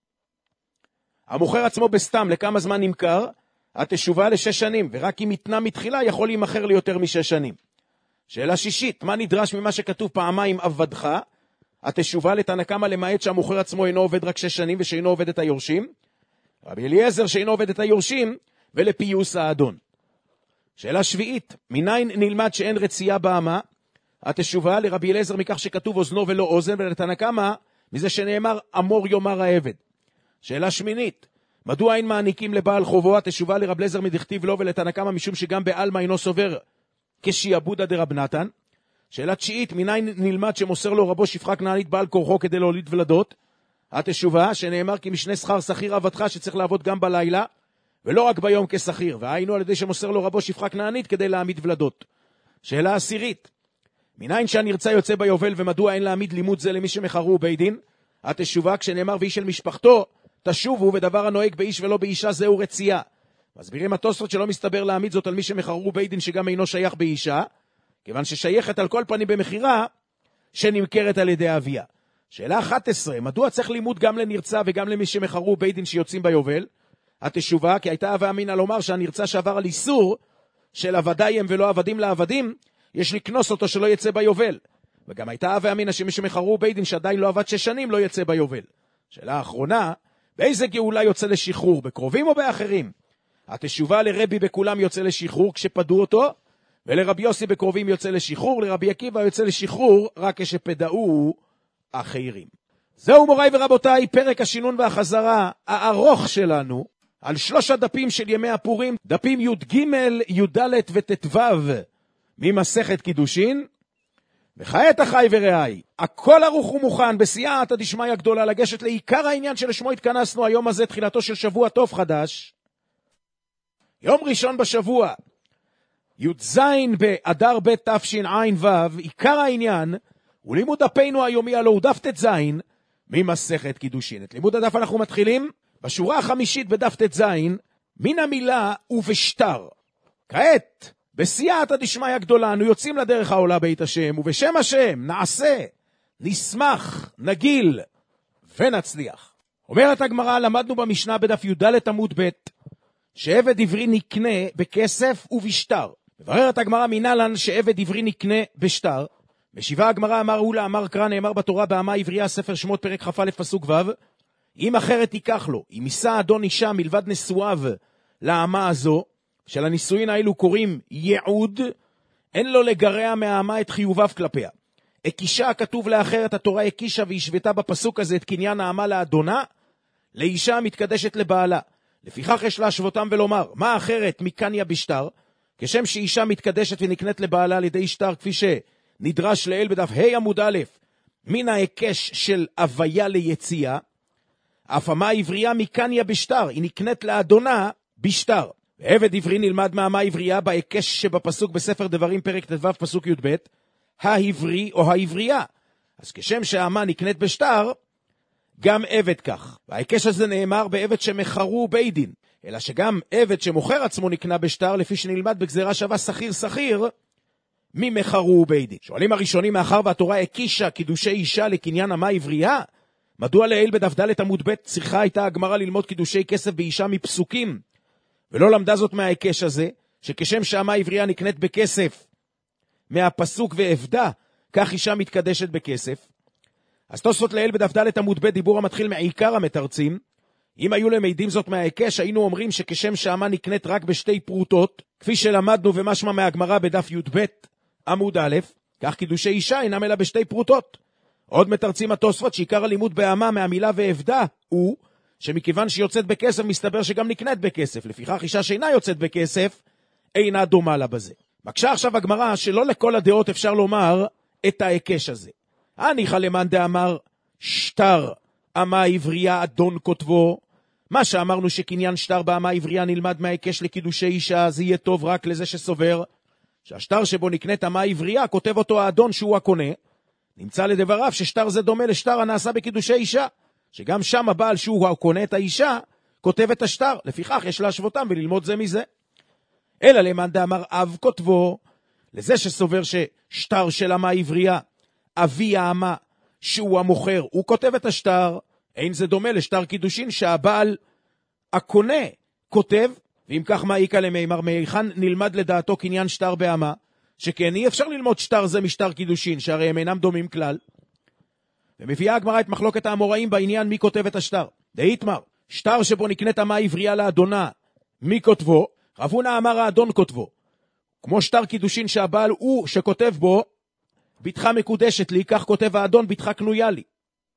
המוכר עצמו בסתם לכמה זמן נמכר? התשובה, לשש שנים, ורק אם יתנה מתחילה יכול להימכר ליותר משש שנים. שאלה שישית, מה נדרש ממה שכתוב פעמיים עבדך? התשובה, לתנא קמא למעט שהמוכר עצמו אינו עובד רק שש שנים ושאינו עובד את היורשים. רבי אליעזר שאינו עובד את היורשים ולפיוס האדון. שאלה שביעית, מניין נלמד שאין רצייה באמה? התשובה, לרבי אליעזר מכך שכתוב אוזנו ולא אוזן, ולתנא קמא מזה שנאמר אמור יאמר העבד. שאלה שמינית, מדוע אין מעניקים לבעל חובו? התשובה, לרבי אליעזר מדכתיב לו, ולתנא קמא משום שגם בעלמא אינו סובר כשיעבודא דרב נתן. שאלה תשיעית, מניין נלמד שמוסר לו רבו שפחה כנענית בעל כורחו כדי להוליד ולדות? התשובה, שנאמר כי משנה שכר שכיר עבדך שצריך לעבוד גם בלילה, ולא רק ביום כשכיר, והיינו על ידי שמוסר לו רבו שפחה כנענית כדי להעמיד ולדות. שאלה עשירית, מניין שהנרצה יוצא ביובל ומדוע אין להעמיד לימוד זה למי שמחרו בית דין? התשובה, כשנאמר ואיש של משפחתו, תשובו ודבר הנוהג באיש ולא באישה זהו רצייה. מסבירים התוספות שלא מסתבר להעמיד זאת על מי שמחרו בית דין שגם אינו שייך באישה, כיוון ששייכת על כל פנים במחירה שנמכרת על ידי אביה. שאלה אחת עשרה, מדוע צריך לימוד גם לנרצה וגם למי שמחרו בית דין שיוצאים ביובל? התשובה, כי הייתה הווה אמינא לומר שהנרצה שעבר על איסור של עבדיים ולא עבדים לעבדים, יש לקנוס אותו שלא יצא ביובל. וגם הייתה הווה אמינא שמי שמחרו בית דין שעדיין לא עבד שש שנים לא יצא ביובל. שאלה האחרונה, באיזה גאולה יוצא לשחרור, בקרובים או באחרים? התשובה, לרבי בכולם יוצא לשחרור כשפדו אותו, ולרבי יוסי בקרובים יוצא לשחרור, לרבי עקיבא יוצא לשחרור רק כשפדאו אחרים. זהו מוריי ורבותיי, פרק השינון והחזרה הארוך שלנו, על שלוש הדפים של ימי הפורים, דפים י"ג, י"ד וט"ו ממסכת קידושין. וכעת אחי ורעי, הכל ערוך ומוכן בסייעתא דשמיא גדולה לגשת לעיקר העניין שלשמו התכנסנו היום הזה, תחילתו של שבוע טוב חדש, יום ראשון בשבוע, י"ז באדר ב' תשע"ו. עיקר העניין הוא לימוד דפנו היומי, הלא הוא דף ט"ז ממסכת קידושין. את לימוד הדף אנחנו מתחילים בשורה החמישית בדף ט"ז, מן המילה ובשטר. כעת בסייעתא דשמיא גדולה אנו יוצאים לדרך העולה בית השם, ובשם השם נעשה, נשמח, נגיל ונצליח. אומרת הגמרא, למדנו במשנה בדף י"ד עמוד ב' שעבד עברי נקנה בכסף ובשטר. מבררת הגמרא, מנהלן שעבד עברי נקנה בשטר. משיבה הגמרא, אמר אולה אמר קרא, נאמר בתורה באמה עברייה, ספר שמות פרק כ"א פסוק ו', אם אחרת תיקח לו, אם יישא אדון אישה מלבד נשואיו לאמה הזו, של הנישואין האלו קוראים ייעוד, אין לו לגרע מהאמה את חיוביו כלפיה. הקישה הכתוב לאחרת, התורה הקישה והשוותה בפסוק הזה את קניין האמה לאדונה, לאישה המתקדשת לבעלה. לפיכך יש להשוותם ולומר, מה אחרת מקניה בשטר, כשם שאישה מתקדשת ונקנית לבעלה על ידי שטר, כפי שנדרש לאל בדף ה' עמוד א', מן ההיקש של הוויה ליציאה, אף המה עברייה מקניה בשטר, היא נקנית לאדונה בשטר. ועבד עברי נלמד מהמה עברייה בהיקש שבפסוק בספר דברים פרק ט"ו פסוק י"ב, העברי או העברייה. אז כשם שהאמה נקנית בשטר, גם עבד כך. וההיקש הזה נאמר בעבד שמחרו בית דין, אלא שגם עבד שמוכר עצמו נקנה בשטר, לפי שנלמד בגזרה שווה שכיר שכיר, ממחרו בית דין. שואלים הראשונים, מאחר והתורה הקישה קידושי אישה לקניין אמה עברייה, מדוע לעיל בדף ד' עמוד ב' צריכה הייתה הגמרא ללמוד קידושי כסף באישה מפסוקים, ולא למדה זאת מההיקש הזה, שכשם שהאמה עברייה נקנית בכסף מהפסוק ועבדה, כך אישה מתקדשת בכסף. אז תוספות לעיל בדף ד' עמוד ב' דיבור המתחיל מעיקר המתרצים, אם היו למדים זאת מההיקש, היינו אומרים שכשם שהאמה נקנית רק בשתי פרוטות, כפי שלמדנו ומשמע מהגמרא בדף י"ב עמוד א', כך קידושי אישה אינם אלא בשתי פרוטות. עוד מתרצים התוספות שעיקר הלימוד באמה מהמילה ועבדה הוא, שמכיוון שיוצאת בכסף מסתבר שגם נקנית בכסף, לפיכך אישה שאינה יוצאת בכסף אינה דומה לה בזה. מקשה עכשיו הגמרא שלא לכל הדעות אפשר לומר את ההיקש הזה. הניחא למאן דאמר שטר אמה עברייה אדון כותבו, מה שאמרנו שקניין שטר באמה עברייה נלמד מההיקש לקידושי אישה, זה יהיה טוב רק לזה שסובר שהשטר שבו נקנית אמה עברייה כותב אותו האדון שהוא הקונה. נמצא לדבריו ששטר זה דומה לשטר הנעשה בקידושי אישה, שגם שם הבעל שהוא הקונה את האישה כותב את השטר, לפיכך יש להשוותם וללמוד זה מזה. אלא למאן דאמר אב כותבו, לזה שסובר ששטר של אמה עברייה, אבי האמה שהוא המוכר, הוא כותב את השטר, אין זה דומה לשטר קידושין שהבעל הקונה כותב, ואם כך מה איקה למימר, מהיכן נלמד לדעתו קניין שטר באמה, שכן אי אפשר ללמוד שטר זה משטר קידושין, שהרי הם אינם דומים כלל. ומביאה הגמרא את מחלוקת האמוראים בעניין מי כותב את השטר. דאיתמר, שטר שבו נקנית אמה עברייה לאדונה, מי כותבו? רב הונא אמר האדון כותבו. כמו שטר קידושין שהבעל הוא שכותב בו, בתך מקודשת לי, כך כותב האדון, בתך קנויה לי.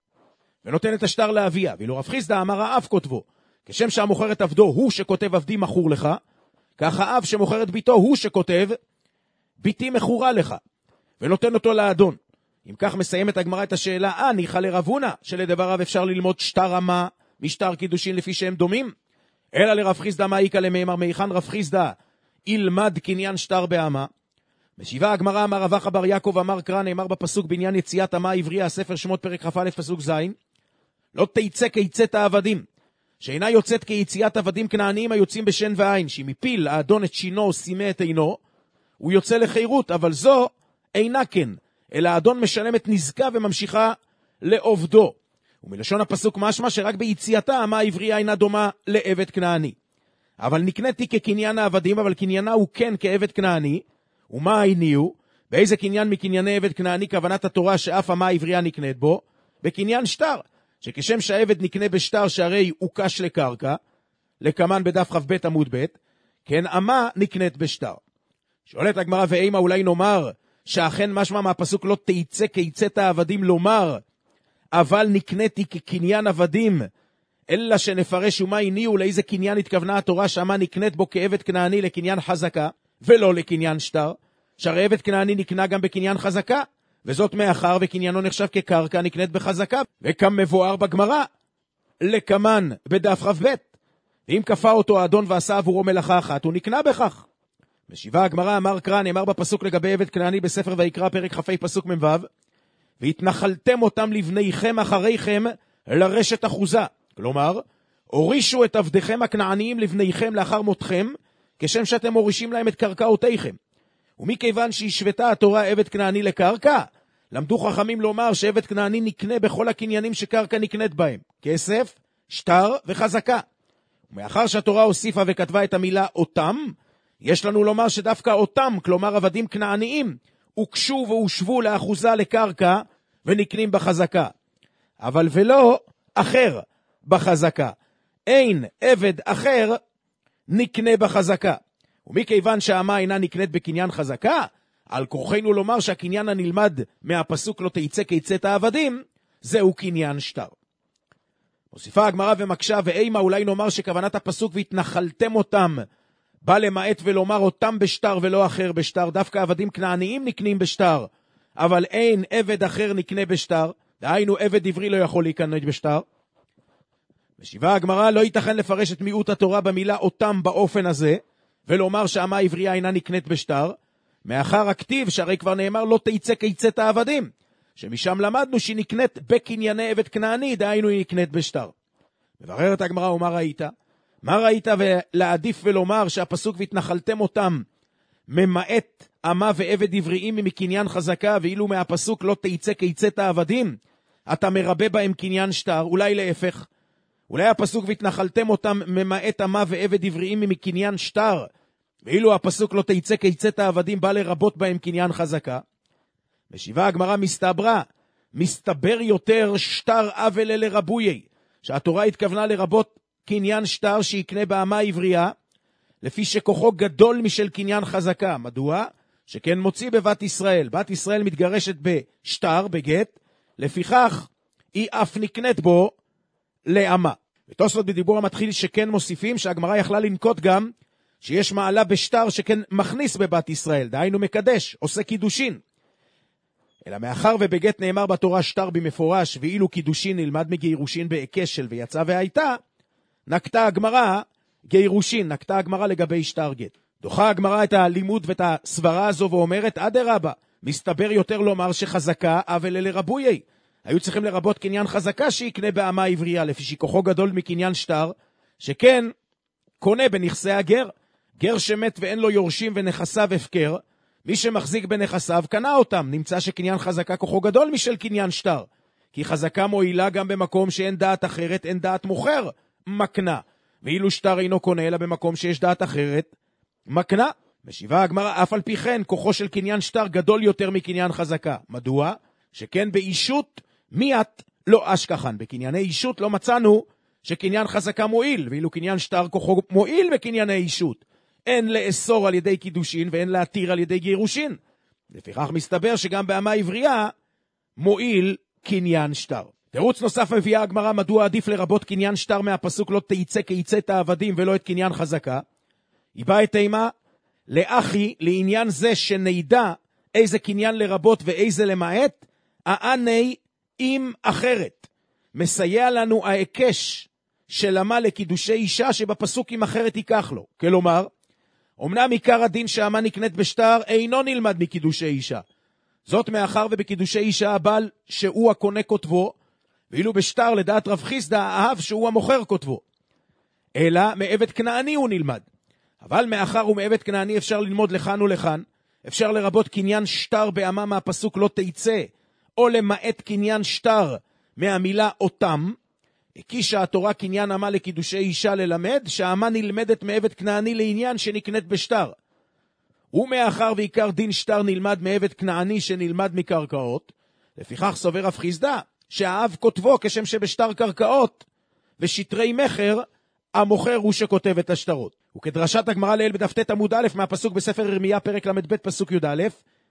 ונותן את השטר לאביה. ואילו רב חיסדא אמר האב כותבו. כשם שהמוכר את עבדו הוא שכותב עבדי מכור לך, כך האב שמוכר את ביתו הוא שכותב ביתי מכורה לך. ונותן אותו לאדון. אם כך מסיימת הגמרא את השאלה, אה, ניחא לרב הונא, שלדבריו אפשר ללמוד שטר אמה משטר קידושין לפי שהם דומים? אלא לרב חיסדא מה איכא למימר, מהיכן רב חיסדא ילמד קניין שטר באמה? משיבה הגמרא, אמר רב אחא בר יעקב אמר קרא, נאמר בפסוק בעניין יציאת אמה עברייה, ספר שמות פרק כ"א פסוק ז', לא תצא כיצאת העבדים, שאינה יוצאת כיציאת עבדים כנעניים היוצאים בשן ועין, שאם הפיל האדון את שינו או סימא את עינו, הוא יוצא לחירות, אבל זו אינה כן, אלא האדון משלם את נזקה וממשיכה לעובדו. ומלשון הפסוק משמע שרק ביציאתה אמה עברייה אינה דומה לעבד כנעני. אבל נקניתי כקניין העבדים, אבל קניינה הוא כן כעבד כנעני. ומה העניהו? באיזה קניין מקנייני עבד כנעני כוונת התורה שאף אמה עברייה נקנית בו? בקניין שטר, שכשם שהעבד נקנה בשטר שהרי הוא קש לקרקע, לקמן בדף כ"ב עמוד ב', כן אמה נקנית בשטר. שואלת הגמרא, ואימה אולי נאמר שאכן משמע מהפסוק לא תיצא כיצאת העבדים, לומר אבל נקניתי כקניין עבדים, אלא שנפרש ומה הניעו, לאיזה קניין התכוונה התורה שאמה נקנית בו כעבד כנעני, לקניין חזקה ולא לקניין שטר, שהרי עבד כנעני נקנה גם בקניין חזקה, וזאת מאחר וקניינו נחשב כקרקע נקנית בחזקה, וכם מבואר בגמרא לקמן בדף כ"ב, ואם כפה אותו האדון ועשה עבורו מלאכה אחת, הוא נקנה בכך. משיבה הגמרא, אמר קרא, נאמר בפסוק לגבי עבד כנעני בספר ויקרא פרק כ"ה פסוק מ"ו, והתנחלתם אותם לבניכם אחריכם לרשת אחוזה, כלומר הורישו את עבדיכם הכנעניים לבניכם לאחר מותכם, כשם שאתם הורישים להם את קרקעותיכם. ומכיוון שהשוותה התורה עבד כנעני לקרקע, למדו חכמים לומר שעבד כנעני נקנה בכל הקניינים שקרקע נקנית בהם, כסף, שטר וחזקה. ומאחר שהתורה הוסיפה וכתבה את המילה אותם, יש לנו לומר שדווקא אותם, כלומר עבדים כנעניים, הוקשו והושבו לאחוזה לקרקע ונקנים בחזקה. אבל ולא אחר בחזקה. אין עבד אחר נקנה בחזקה. ומכיוון שהאמה אינה נקנית בקניין חזקה, על כורחנו לומר שהקניין הנלמד מהפסוק לא תיצא כיצאת העבדים, זהו קניין שטר. מוסיפה הגמרא ומקשה, ואימה אולי נאמר שכוונת הפסוק והתנחלתם אותם, בא למעט ולומר אותם בשטר ולא אחר בשטר, דווקא עבדים כנעניים נקנים בשטר, אבל אין עבד אחר נקנה בשטר, דהיינו עבד עברי לא יכול להיקנות בשטר. משיבה הגמרא, לא ייתכן לפרש את מיעוט התורה במילה אותם באופן הזה, ולומר שהאמה עברייה אינה נקנית בשטר, מאחר הכתיב שהרי כבר נאמר לא תיצא כיצאת העבדים, שמשם למדנו שהיא נקנית בקנייני עבד כנעני, דהיינו היא נקנית בשטר. מבררת הגמרא, ומה ראית? מה ראית ולעדיף ולומר שהפסוק והתנחלתם אותם ממעט אמה ועבד עבריים מקניין חזקה, ואילו מהפסוק לא תיצא כיצאת העבדים אתה מרבה בהם קניין שטר? אולי להפך, אולי הפסוק והתנחלתם אותם ממעט אמה ועבד עבריים מקניין שטר, ואילו הפסוק לא תיצא כיצאת העבדים בא לרבות בהם קניין חזקה. משיבה הגמרא, מסתברא, מסתבר יותר שטר אבל לרבויי, שהתורה התכוונה לרבות קניין שטר שיקנה באמה עברייה, לפי שכוחו גדול משל קניין חזקה. מדוע? שכן מוציא בבת ישראל, בת ישראל מתגרשת בשטר, בגט, לפיכך היא אף נקנית בו לאמה. ותוספות בדיבור המתחיל שכן מוסיפים שהגמרא יכלה לנקוט גם שיש מעלה בשטר שכן מכניס בבת ישראל, דהיינו מקדש, עושה קידושין. אלא מאחר ובגט נאמר בתורה שטר במפורש, ואילו קידושין נלמד מגירושין בהיקשל ויצא והייתה, נקטה הגמרא גירושין, נקטה הגמרא לגבי שטר גט. דוחה הגמרא את הלימוד ואת הסברה הזו ואומרת, אדרבה, מסתבר יותר לומר שחזקה אבל לרבויי. היו צריכים לרבות קניין חזקה שיקנה באמה עברייה, לפי שכוחו גדול מקניין שטר, שכן קונה בנכסי הגר. גר שמת ואין לו יורשים ונכסיו הפקר, מי שמחזיק בנכסיו קנה אותם. נמצא שקניין חזקה כוחו גדול משל קניין שטר, כי חזקה מועילה גם במקום שאין דעת אחרת, אין דעת מוכר, מקנה. ואילו שטר אינו קונה אלא במקום שיש דעת אחרת, מקנה. משיבה הגמרא, אף על פי כן כוחו של קניין שטר גדול יותר מקניין חזקה. מדוע? שכן באישות מיית לא אשכחן. בקנייני אישות לא מצאנו שקניין חזקה מועיל, ואילו קניין שטר כוחו מועיל בקנייני אישות. אין לאסור על ידי קידושין ואין להתיר על ידי גירושין. לפיכך מסתבר שגם באמה עברייה מועיל קניין שטר. תירוץ נוסף מביאה הגמרא מדוע עדיף לרבות קניין שטר מהפסוק לא תיצא כיצאת העבדים ולא את קניין חזקה. היא באה את אימה לאחי לעניין זה שנדע איזה קניין לרבות ואיזה למעט, העני עם אחרת. מסייע לנו ההיקש שלמה לקידושי אישה שבפסוק עם אחרת ייקח לו. כלומר, אמנם עיקר הדין שהאמה נקנית בשטר אינו נלמד מקידושי אישה. זאת מאחר ובקידושי אישה הבעל שהוא הקונה כותבו, ואילו בשטר לדעת רב חיסדא האב שהוא המוכר כותבו. אלא מעבד כנעני הוא נלמד. אבל מאחר ומעבד כנעני אפשר ללמוד לכאן ולכאן, אפשר לרבות קניין שטר באמה מהפסוק לא תיצא, או למעט קניין שטר מהמילה אותם, הקישה התורה קניין אמה לקידושי אישה ללמד, שהאמה נלמדת מעבד כנעני לעניין שנקנית בשטר. ומאחר ועיקר דין שטר נלמד מעבד כנעני שנלמד מקרקעות, לפיכך סובר רב חיסדא, שהאב כותבו כשם שבשטר קרקעות, ושטרי מחר, המוכר הוא שכותב את השטרות. וכדרשת הגמרא לעיל בדף ט עמוד א' מהפסוק בספר ירמיה פרק למד פסוק י"א,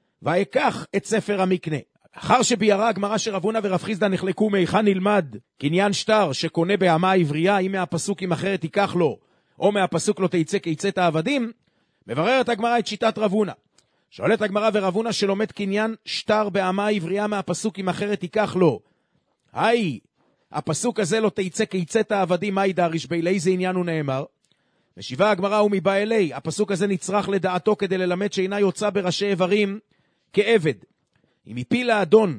ויקח את ספר המקנה. אחר שביארה הגמרא שרב הונא ורב חיסדא נחלקו מהיכן נלמד קניין שטר שקונה באמה העברייה, אם מהפסוק אם אחרת ייקח לו, או מהפסוק לא תיצא כיצאת העבדים, מבררת הגמרא את שיטת רב הונא. שואלת הגמרא ורב הונא שלומד קניין שטר באמה העברייה מהפסוק אם אחרת ייקח לו, היי, הפסוק הזה לא תיצא כיצאת העבדים, מהי דריש בי, לאיזה עניין הוא נאמר? משיבה הגמרא ומבא אלי, הפסוק הזה נצרך לדעתו כדי ללמד שאינה יוצא בראשי איברים כעבד. אם הפיל האדון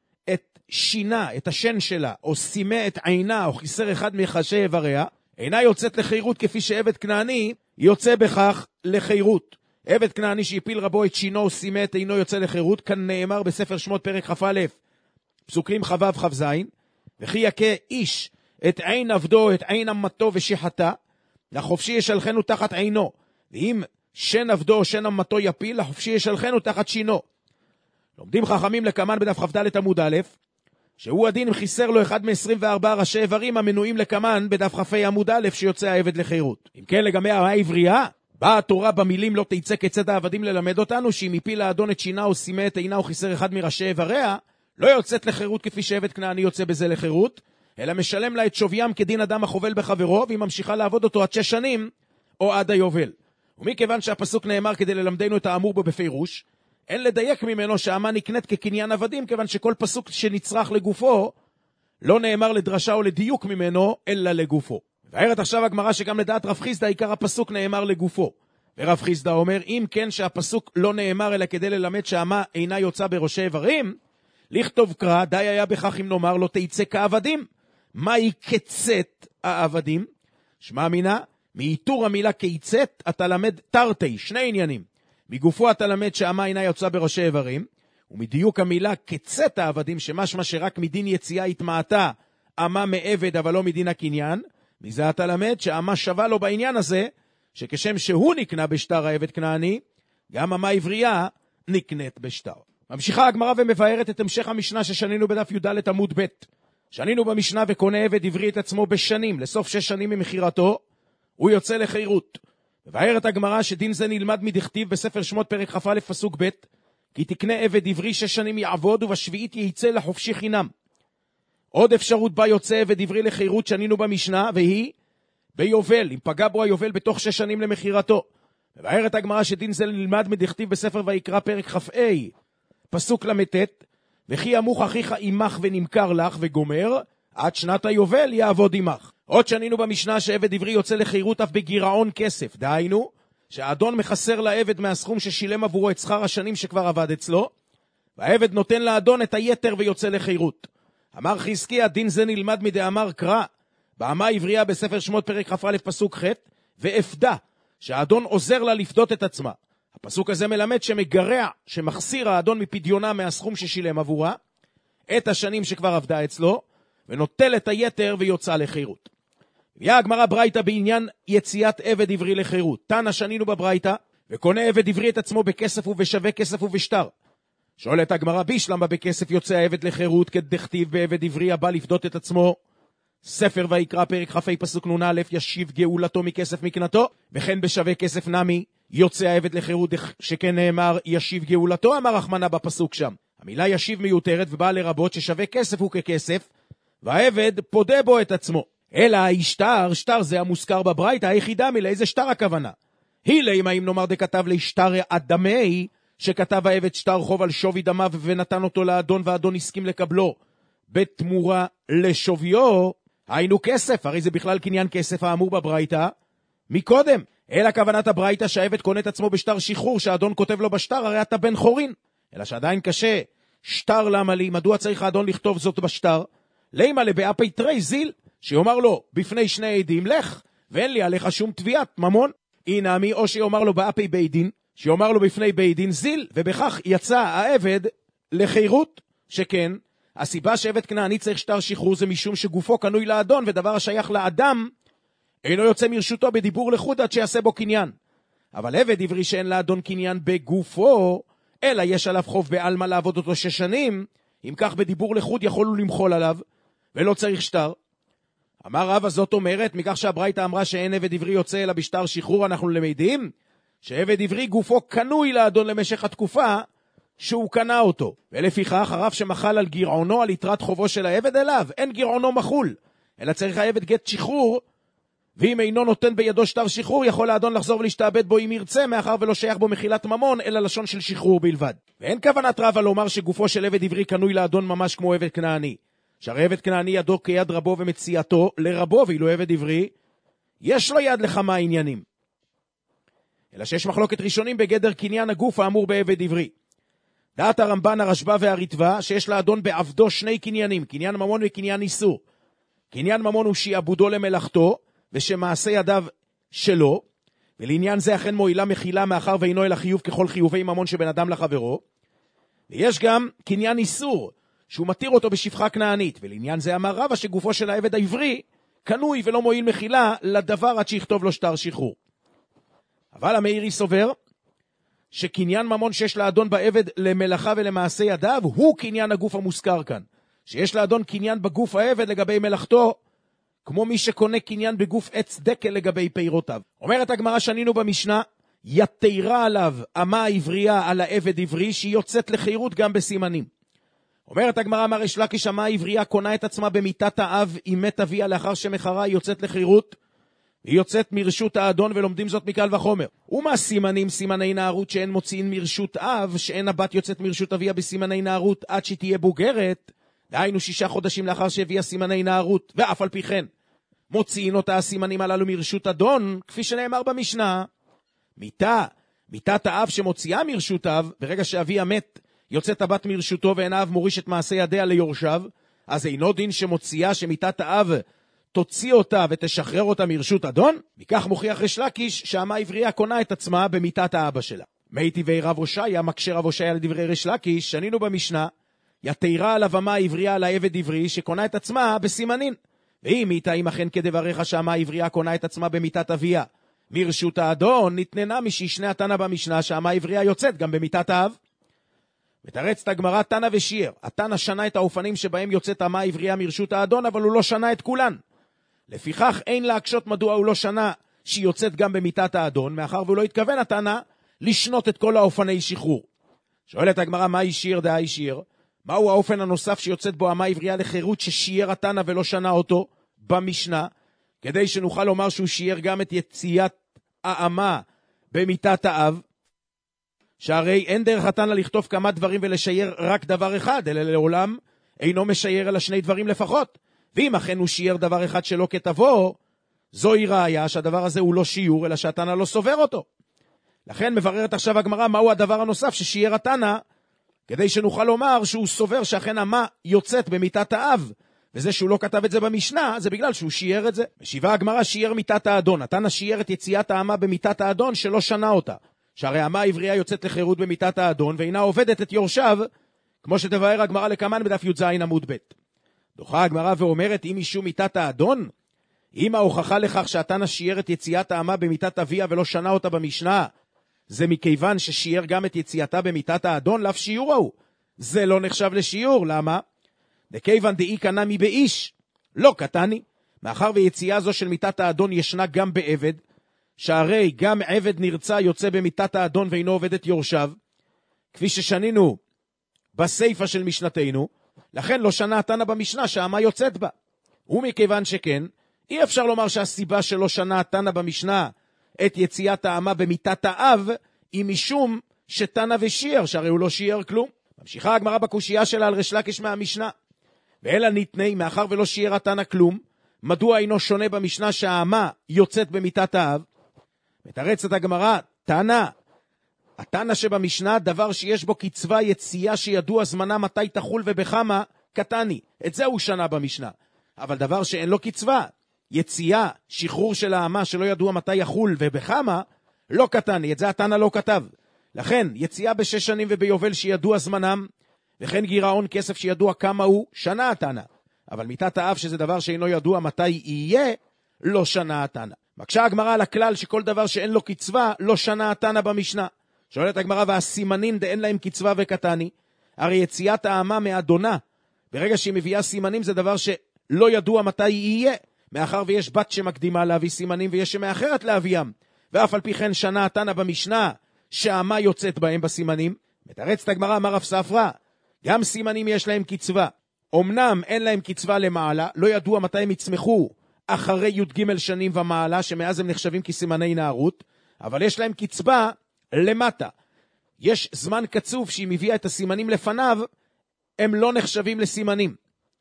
את שינה, את השן שלה, או סימה את עינה, או חיסר אחד מחשי איבריה, אינה יוצאת לחירות כפי שעבד כנעני יוצא בכך לחירות. עבד כנעני שהפיל רבו את שינו או סימה את עינו יוצא לחירות, כאן נאמר בספר שמות פרק כ"א, פסוקים כ"ו כ"ז, וכי יכה איש את עין עבדו, את עין אמתו ושיחתה, לחופשי ישלחנו תחת עינו, ואם שן עבדו או שן אמתו יפיל, לחופשי ישלחנו תחת שינו. לומדים חכמים לקמן בדף כ"ד עמוד א', שהוא הדין אם חיסר לו אחד מ-עשרים וארבעה ראשי איברים המנויים לקמן בדף כ"ה עמוד א' שיוצא העבד לחירות. אם כן לגבי האמה העברייה, באה התורה במילים לא תיצא כיצאת העבדים ללמד אותנו שאם הפיל האדון את שינה או סימה את עינה או חיסר אחד מראשי איבריה, לא יוצאת לחירות כפי שעבד כנעני יוצא בזה לחירות, אלא משלם לה את שוויים כדין אדם החובל בחברו, והיא ממשיכה לעבוד אותו עד שש שנים או עד היובל. ומכיוון שהפסוק נאמר כדי ללמדנו את האמור בו בפירוש, אין לדייק ממנו שהאמה נקנית כקניין עבדים, כיוון שכל פסוק שנצרך לגופו לא נאמר לדרשה או לדיוק ממנו, אלא לגופו. והערת עכשיו הגמרא שגם לדעת רב חיסדא עיקר הפסוק נאמר לגופו. ורב חיסדא אומר, אם כן שהפסוק לא נאמר אלא כדי ללמד שהאמה אינה יוצא בראשי איברים, לכתוב קרא, די היה בכך אם נאמר לא תיצא כעבדים. מהי קצת העבדים? שמע מינה, מאיתור המילה קצת אתה למד תרתי, שני עניינים. מגופו אתה למד שהאמה אינה יוצא בראשי איברים, ומדיוק המילה קצת העבדים, שמשמע שרק מדין יציאה התמעטה אמה מעבד אבל לא מדין הקניין, מזה אתה למד שהאמה שווה לו בעניין הזה, שכשם שהוא נקנה בשטר העבד כנעני, גם אמה עברייה נקנית בשטר. ממשיכה הגמרא ומבארת את המשך המשנה ששנינו בדף י"ד עמוד ב'. שנינו במשנה וקונה עבד עברי את עצמו בשנים, לסוף שש שנים ממחירתו, הוא יוצא לחירות. מבארת הגמרא שדין זה נלמד מדכתיב בספר שמות פרק כ"א פסוק ב', כי תקנה עבד עברי שש שנים יעבוד ובשביעית יצא לחופשי חינם. עוד אפשרות בה יוצא עבד עברי לחירות שנינו במשנה, והיא ביובל, אם פגע בו היובל בתוך שש שנים למחירתו. מבארת הגמרא שדין זה נלמד מדכתיב בספר ויקרא פרק כ"ה פסוק למתת, וכי ימוך אחיך עמך ונמכר לך וגומר, עד שנת היובל יעבוד עמך. עוד שנינו במשנה שעבד עברי יוצא לחירות אף בגירעון כסף, דהיינו שהאדון מחסר לעבד מהסכום ששילם עבורו את שכר השנים שכבר עבד אצלו, והעבד נותן לאדון את היתר ויוצא לחירות. אמר חזקיה, דין זה נלמד מדאמר קרא, באמה עברייה בספר שמות פרק כ"א פסוק ח', ואפדה, שהאדון עוזר לה לפדות את עצמה. הפסוק הזה מלמד שמגרע, שמחסיר האדון מפדיונה מהסכום ששילם עבורה, את השנים שכבר עבדה אצלו, ונוטל את היתר ויוצא לחירות. הביאה הגמרא ברייתא בעניין יציאת עבד עברי לחירות. תנא שנינו בברייתא, וקונה עבד עברי את עצמו בכסף ובשווה כסף ובשטר. שואלת הגמרא, בישלמה בכסף יוצא העבד לחירות, כדכתיב בעבד עברי הבא לפדות את עצמו. ספר ויקרא פרק כ"ה פסוק נ"א, ישיב גאולתו מכסף מקנתו, וכן בשווה כסף נמי יוצא העבד לחירות, שכן נאמר ישיב גאולתו, אמר רחמנה בפסוק שם. המילה ישיב מיותרת ובאה לרבות ששווה כסף הוא ככסף, והעבד פודה בו את עצמו. אלא השטר, שטר זה המוזכר בברייתא היחידה, מלאיזה שטר הכוונה? היא לימה אם נאמר דכתב להשטר אדמי, שכתב העבד שטר חוב על שווי דמיו ונתן אותו לאדון והאדון הסכים לקבלו בתמורה לשוויו, היינו כסף, הרי זה בכלל קניין כסף האמור בברייתא מקודם. אלא כוונת הברייתא שהעבד קונה את עצמו בשטר שחרור שהאדון כותב לו בשטר, הרי אתה בן חורין. אלא שעדיין קשה, שטר למה לי, מדוע צריך האדון לכתוב זאת בשטר? לימה לבאפי תרי זיל, שיאמר לו בפני שני עדים לך, ואין לי עליך שום תביעת ממון. הנה מי, או שיאמר לו באפי בית דין, שיאמר לו בפני בית דין זיל, ובכך יצא העבד לחירות. שכן הסיבה שעבד כנעני צריך שטר שחרור זה משום שגופו קנוי לאדון, ודבר השייך לאדם אינו יוצא מרשותו בדיבור לחוד עד שיעשה בו קניין. אבל עבד עברי שאין לאדון קניין בגופו, אלא יש עליו חוב בעלמא לעבוד אותו שש שנים, אם כך בדיבור לחוד יכולו למחול עליו, ולא צריך שטר. אמר רב, הזאת אומרת, מכך שהברייתא אמרה שאין עבד עברי יוצא אלא בשטר שחרור, אנחנו למדים שעבד עברי גופו קנוי לאדון למשך התקופה שהוא קנה אותו. ולפיכך הרב שמחל על גירעונו על יתרת חובו של העבד אליו, אין גירעונו מחול, אלא צריך העבד גט שחרור, ואם אינו נותן בידו שטר שחרור, יכול האדון לחזור ולהשתעבד בו אם ירצה, מאחר ולא שייך בו מחילת ממון, אלא לשון של שחרור בלבד. ואין כוונת רבא לומר שגופו של עבד עברי קנוי לאדון ממש כמו עבד כנעני. שהרי עבד כנעני ידו כיד רבו ומציאתו לרבו, ואילו עבד עברי יש לו יד לכמה עניינים. אלא שיש מחלוקת ראשונים בגדר קניין הגוף האמור בעבד עברי. דעת הרמב"ן, הרשב"א והריטב"א שיש לאדון בעבדו שני קניינים, קניין ממון וקניין איסור. קניין ממון הוא שיעבודו למלאכתו, ושמעשה ידיו שלו, ולעניין זה אכן מועילה מחילה מאחר ואינו אלא חיוב ככל חיובי ממון שבין אדם לחברו. ויש גם קניין איסור, שהוא מתיר אותו בשפחה כנענית, ולעניין זה אמר רבא שגופו של העבד העברי קנוי ולא מועיל מחילה לדבר עד שיכתוב לו שטר שחרור. אבל המאירי סובר שקניין ממון שיש לאדון בעבד למלאכה ולמעשה ידיו הוא קניין הגוף המוזכר כאן, שיש לאדון קניין בגוף העבד לגבי מלאכתו, כמו מי שקונה קניין בגוף עץ דקל לגבי פירותיו. אומרת הגמרא שנינו במשנה, יתירה עליו אמה עברייה על העבד עברי שהיא יוצאת לחירות גם בסימנים. אומרת הגמרא, אמר ריש לקיש, אמה עברייה קונה את עצמה במיטת האב עם מת אביה לאחר שמחרה היא יוצאת לחירות, היא יוצאת מרשות האדון, ולומדים זאת מקל וחומר. ומה סימנים? סימני נערות שאין מוציאים מרשות אב, שאין הבת יוצאת מרשות אביה בסימני נערות עד שתהיה בוגרת, דהיינו שישה חודשים לאחר שהביאה סימני נערות, ואף על פי כן מוציאים אותה הסימנים הללו מרשות אדון, כפי שנאמר במשנה. מיטה, מיטת האב שמוציאה מרשות אב, ברגע שאביה מת, יוצאת הבת מרשותו ואין האב מוריש את מעשה ידיה ליורשיו, אז אינו דין שמוציאה שמיטת האב תוציא אותה ותשחרר אותה מרשות אדון? מכך מוכיח ריש לקיש שהאמה עברייה קונה את עצמה במיטת האבא שלה. מי טבעי רב הושעיה, מקשה רב הושעיה לדברי ריש לקיש, שנינו במשנה, יתירה עליו אמה עברייה על העבד עברי שקונה את עצמה בסימנין. ואם מיתה, אם אכן כדבריך שהאמה עברייה קונה את עצמה במיטת אביה מרשות האדון, נתננה משישני התנא במשנה שהאמה עברייה יוצאת גם במיטת האב. מתרצת הגמרא, תנא ושיער. התנא שנה את האופנים שבהם יוצאת האמה עברייה מרשות האדון, אבל הוא לא שנה את כולן. לפיכך אין להקשות מדוע הוא לא שנה שהיא יוצאת גם במיטת האדון, מאחר והוא לא התכוון התנא לשנות את כל האופני שחרור. שואלת הגמרא, מה ישיר דהי שיר? מהו האופן הנוסף שיוצאת בו האמה עברייה לחירות ששיער התנא ולא שנה אותו במשנה, כדי שנוכל לומר שהוא שיער גם את יציאת האמה במיטת האב? שהרי אין דרך התנא לכתוב כמה דברים ולשייר רק דבר אחד, אלא לעולם אינו משייר אלא שני דברים לפחות. ואם אכן הוא שיער דבר אחד שלא כתבו, זוהי ראיה שהדבר הזה הוא לא שיעור, אלא שהתנא לא סובר אותו. לכן מבררת עכשיו הגמרא מהו הדבר הנוסף ששיער התנא, כדי שנוכל לומר שהוא סובר שאכן אמה יוצאת במיטת האב, וזה שהוא לא כתב את זה במשנה, זה בגלל שהוא שיער את זה. משיבה הגמרא, שיער מיטת האדון. התנא שיער את יציאת האמה במיטת האדון שלא שנה אותה. שהרי האמה העברייה יוצאת לחירות במיטת האדון, ואינה עובדת את יורשיו, כמו שתבאר הגמרא לקמן בדף י"ז עמוד ב'. דוחה הגמרא ואומרת, אם משום מיטת האדון, אם ההוכחה לכך שהתנא שיער את יציאת האמה במיטת אביה ולא שנה אותה במשנה, זה מכיוון ששיער גם את יציאתה במיטת האדון, לאו שיעור הוא. זה לא נחשב לשיעור, למה? דכיוון דאי קנה מבאיש, לא קטני, מאחר ויציאה זו של מיטת האדון ישנה גם בעבד, שהרי גם עבד נרצה יוצא במיטת האדון ואינו עובד את יורשיו, כפי ששנינו בסייפה של משנתנו, לכן לא שנה התנא במשנה שהאמה יוצאת בה. ומכיוון שכן, אי אפשר לומר שהסיבה שלא שנה התנא במשנה את יציאת האמה במיטת האב, היא משום שתנה ושיער, שהרי הוא לא שיער כלום. ממשיכה הגמרא בקושייה שלה על ריש לקיש מהמשנה. ואלה ניתני, מאחר ולא שיער התנא כלום, מדוע אינו שונה במשנה שהאמה יוצאת במיטת האב? מתרצת הגמרא, תנא, התנא שבמשנה, דבר שיש בו קצבה יציאה שידוע זמנה מתי תחול ובכמה, קטני. את זה הוא שנה במשנה. אבל דבר שאין לו קצבה, יציאה, שחרור של האמה שלא ידוע מתי יחול ובכמה, לא קטני. את זה התנא לא כתב. לכן, יציאה בשש שנים וביובל שידוע זמנם, וכן גירעון כסף שידוע כמה הוא, שנה התנא. אבל מיטת האב שזה דבר שאינו ידוע מתי יהיה, לא שנה התנא. מקשה הגמרא על הכלל שכל דבר שאין לו קצבה, לא שנה התנא במשנה. שואלת הגמרא, והסימנים דאין להם קצבה וקטני, הרי יציאת האמה מאדונה, ברגע שהיא מביאה סימנים זה דבר שלא ידוע מתי יהיה, מאחר ויש בת שמקדימה להביא סימנים ויש שמאחרת להביאם, ואף על פי כן שנה התנא במשנה, שהאמה יוצאת בהם בסימנים. מתרצת הגמרא, אמר רב ספרא, גם סימנים יש להם קצבה, אמנם אין להם קצבה למעלה, לא ידוע מתי הם יצמחו אחרי י"ג שנים ומעלה, שמאז הם נחשבים כסימני נערות, אבל יש להם קצבה למטה. יש זמן קצוב שהיא מביאה את הסימנים לפניו, הם לא נחשבים לסימנים.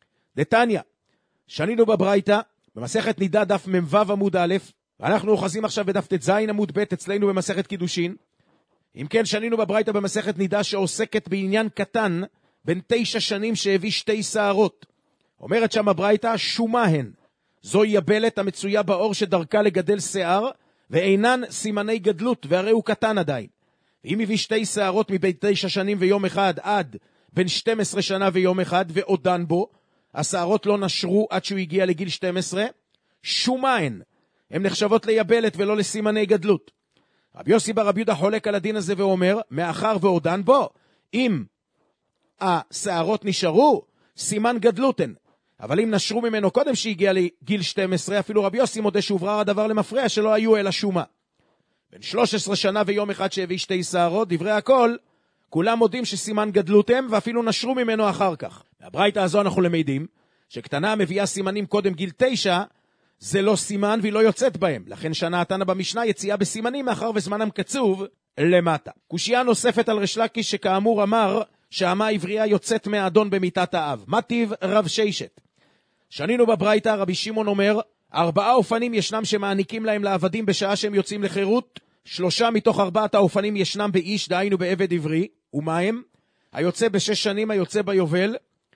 דתניא, שנינו בברייתא, במסכת נידה דף מ"ו עמוד א', ואנחנו אוחזים עכשיו בדף ט"ז עמוד ב' אצלנו במסכת קידושין. אם כן, שנינו בברייתא במסכת נידה שעוסקת בעניין קטן, בין תשע שנים שהביא שתי שערות. אומרת שם הברייתא, שומה הן. זוהי יבלת המצויה באור שדרכה לגדל שיער, ואינן סימני גדלות, והרי הוא קטן עדיין. אם הביא שתי שערות מבין תשע שנים ויום אחד עד בין שתים עשרה שנה ויום אחד, ועודן בו, השערות לא נשרו עד שהוא הגיע לגיל שתים עשרה, שומה הן. הן נחשבות ליבלת ולא לסימני גדלות. רבי יוסי בר רבי יהודה חולק על הדין הזה ואומר, מאחר ועודן בו, אם השערות נשארו, סימן גדלות הן. אבל אם נשרו ממנו קודם שהגיע לגיל שתים עשרה, אפילו רבי יוסי מודה שהוברר הדבר למפרע שלא היו אלא שומה. בין שלוש עשרה שנה ויום אחד שהביא שתי שערות, דברי הכל, כולם מודים שסימן גדלות הם, ואפילו נשרו ממנו אחר כך. מהברייתא הזו אנחנו למדים, שקטנה מביאה סימנים קודם גיל תשע, זה לא סימן והיא לא יוצאת בהם. לכן שנה התנא במשנה יציאה בסימנים מאחר וזמנם קצוב למטה. קושייה נוספת על ריש לקיש שכאמור אמר שהאמה העברייה יוצאת מהאדון במיטת האב. מה טיב רב ששת? שנינו בברייתא, רבי שמעון אומר, ארבעה אופנים ישנם שמעניקים להם לעבדים בשעה שהם יוצאים לחירות, שלושה מתוך ארבעת האופנים ישנם באיש, דהיינו בעבד עברי, ומה הם? היוצא בשש שנים, היוצא ביובל,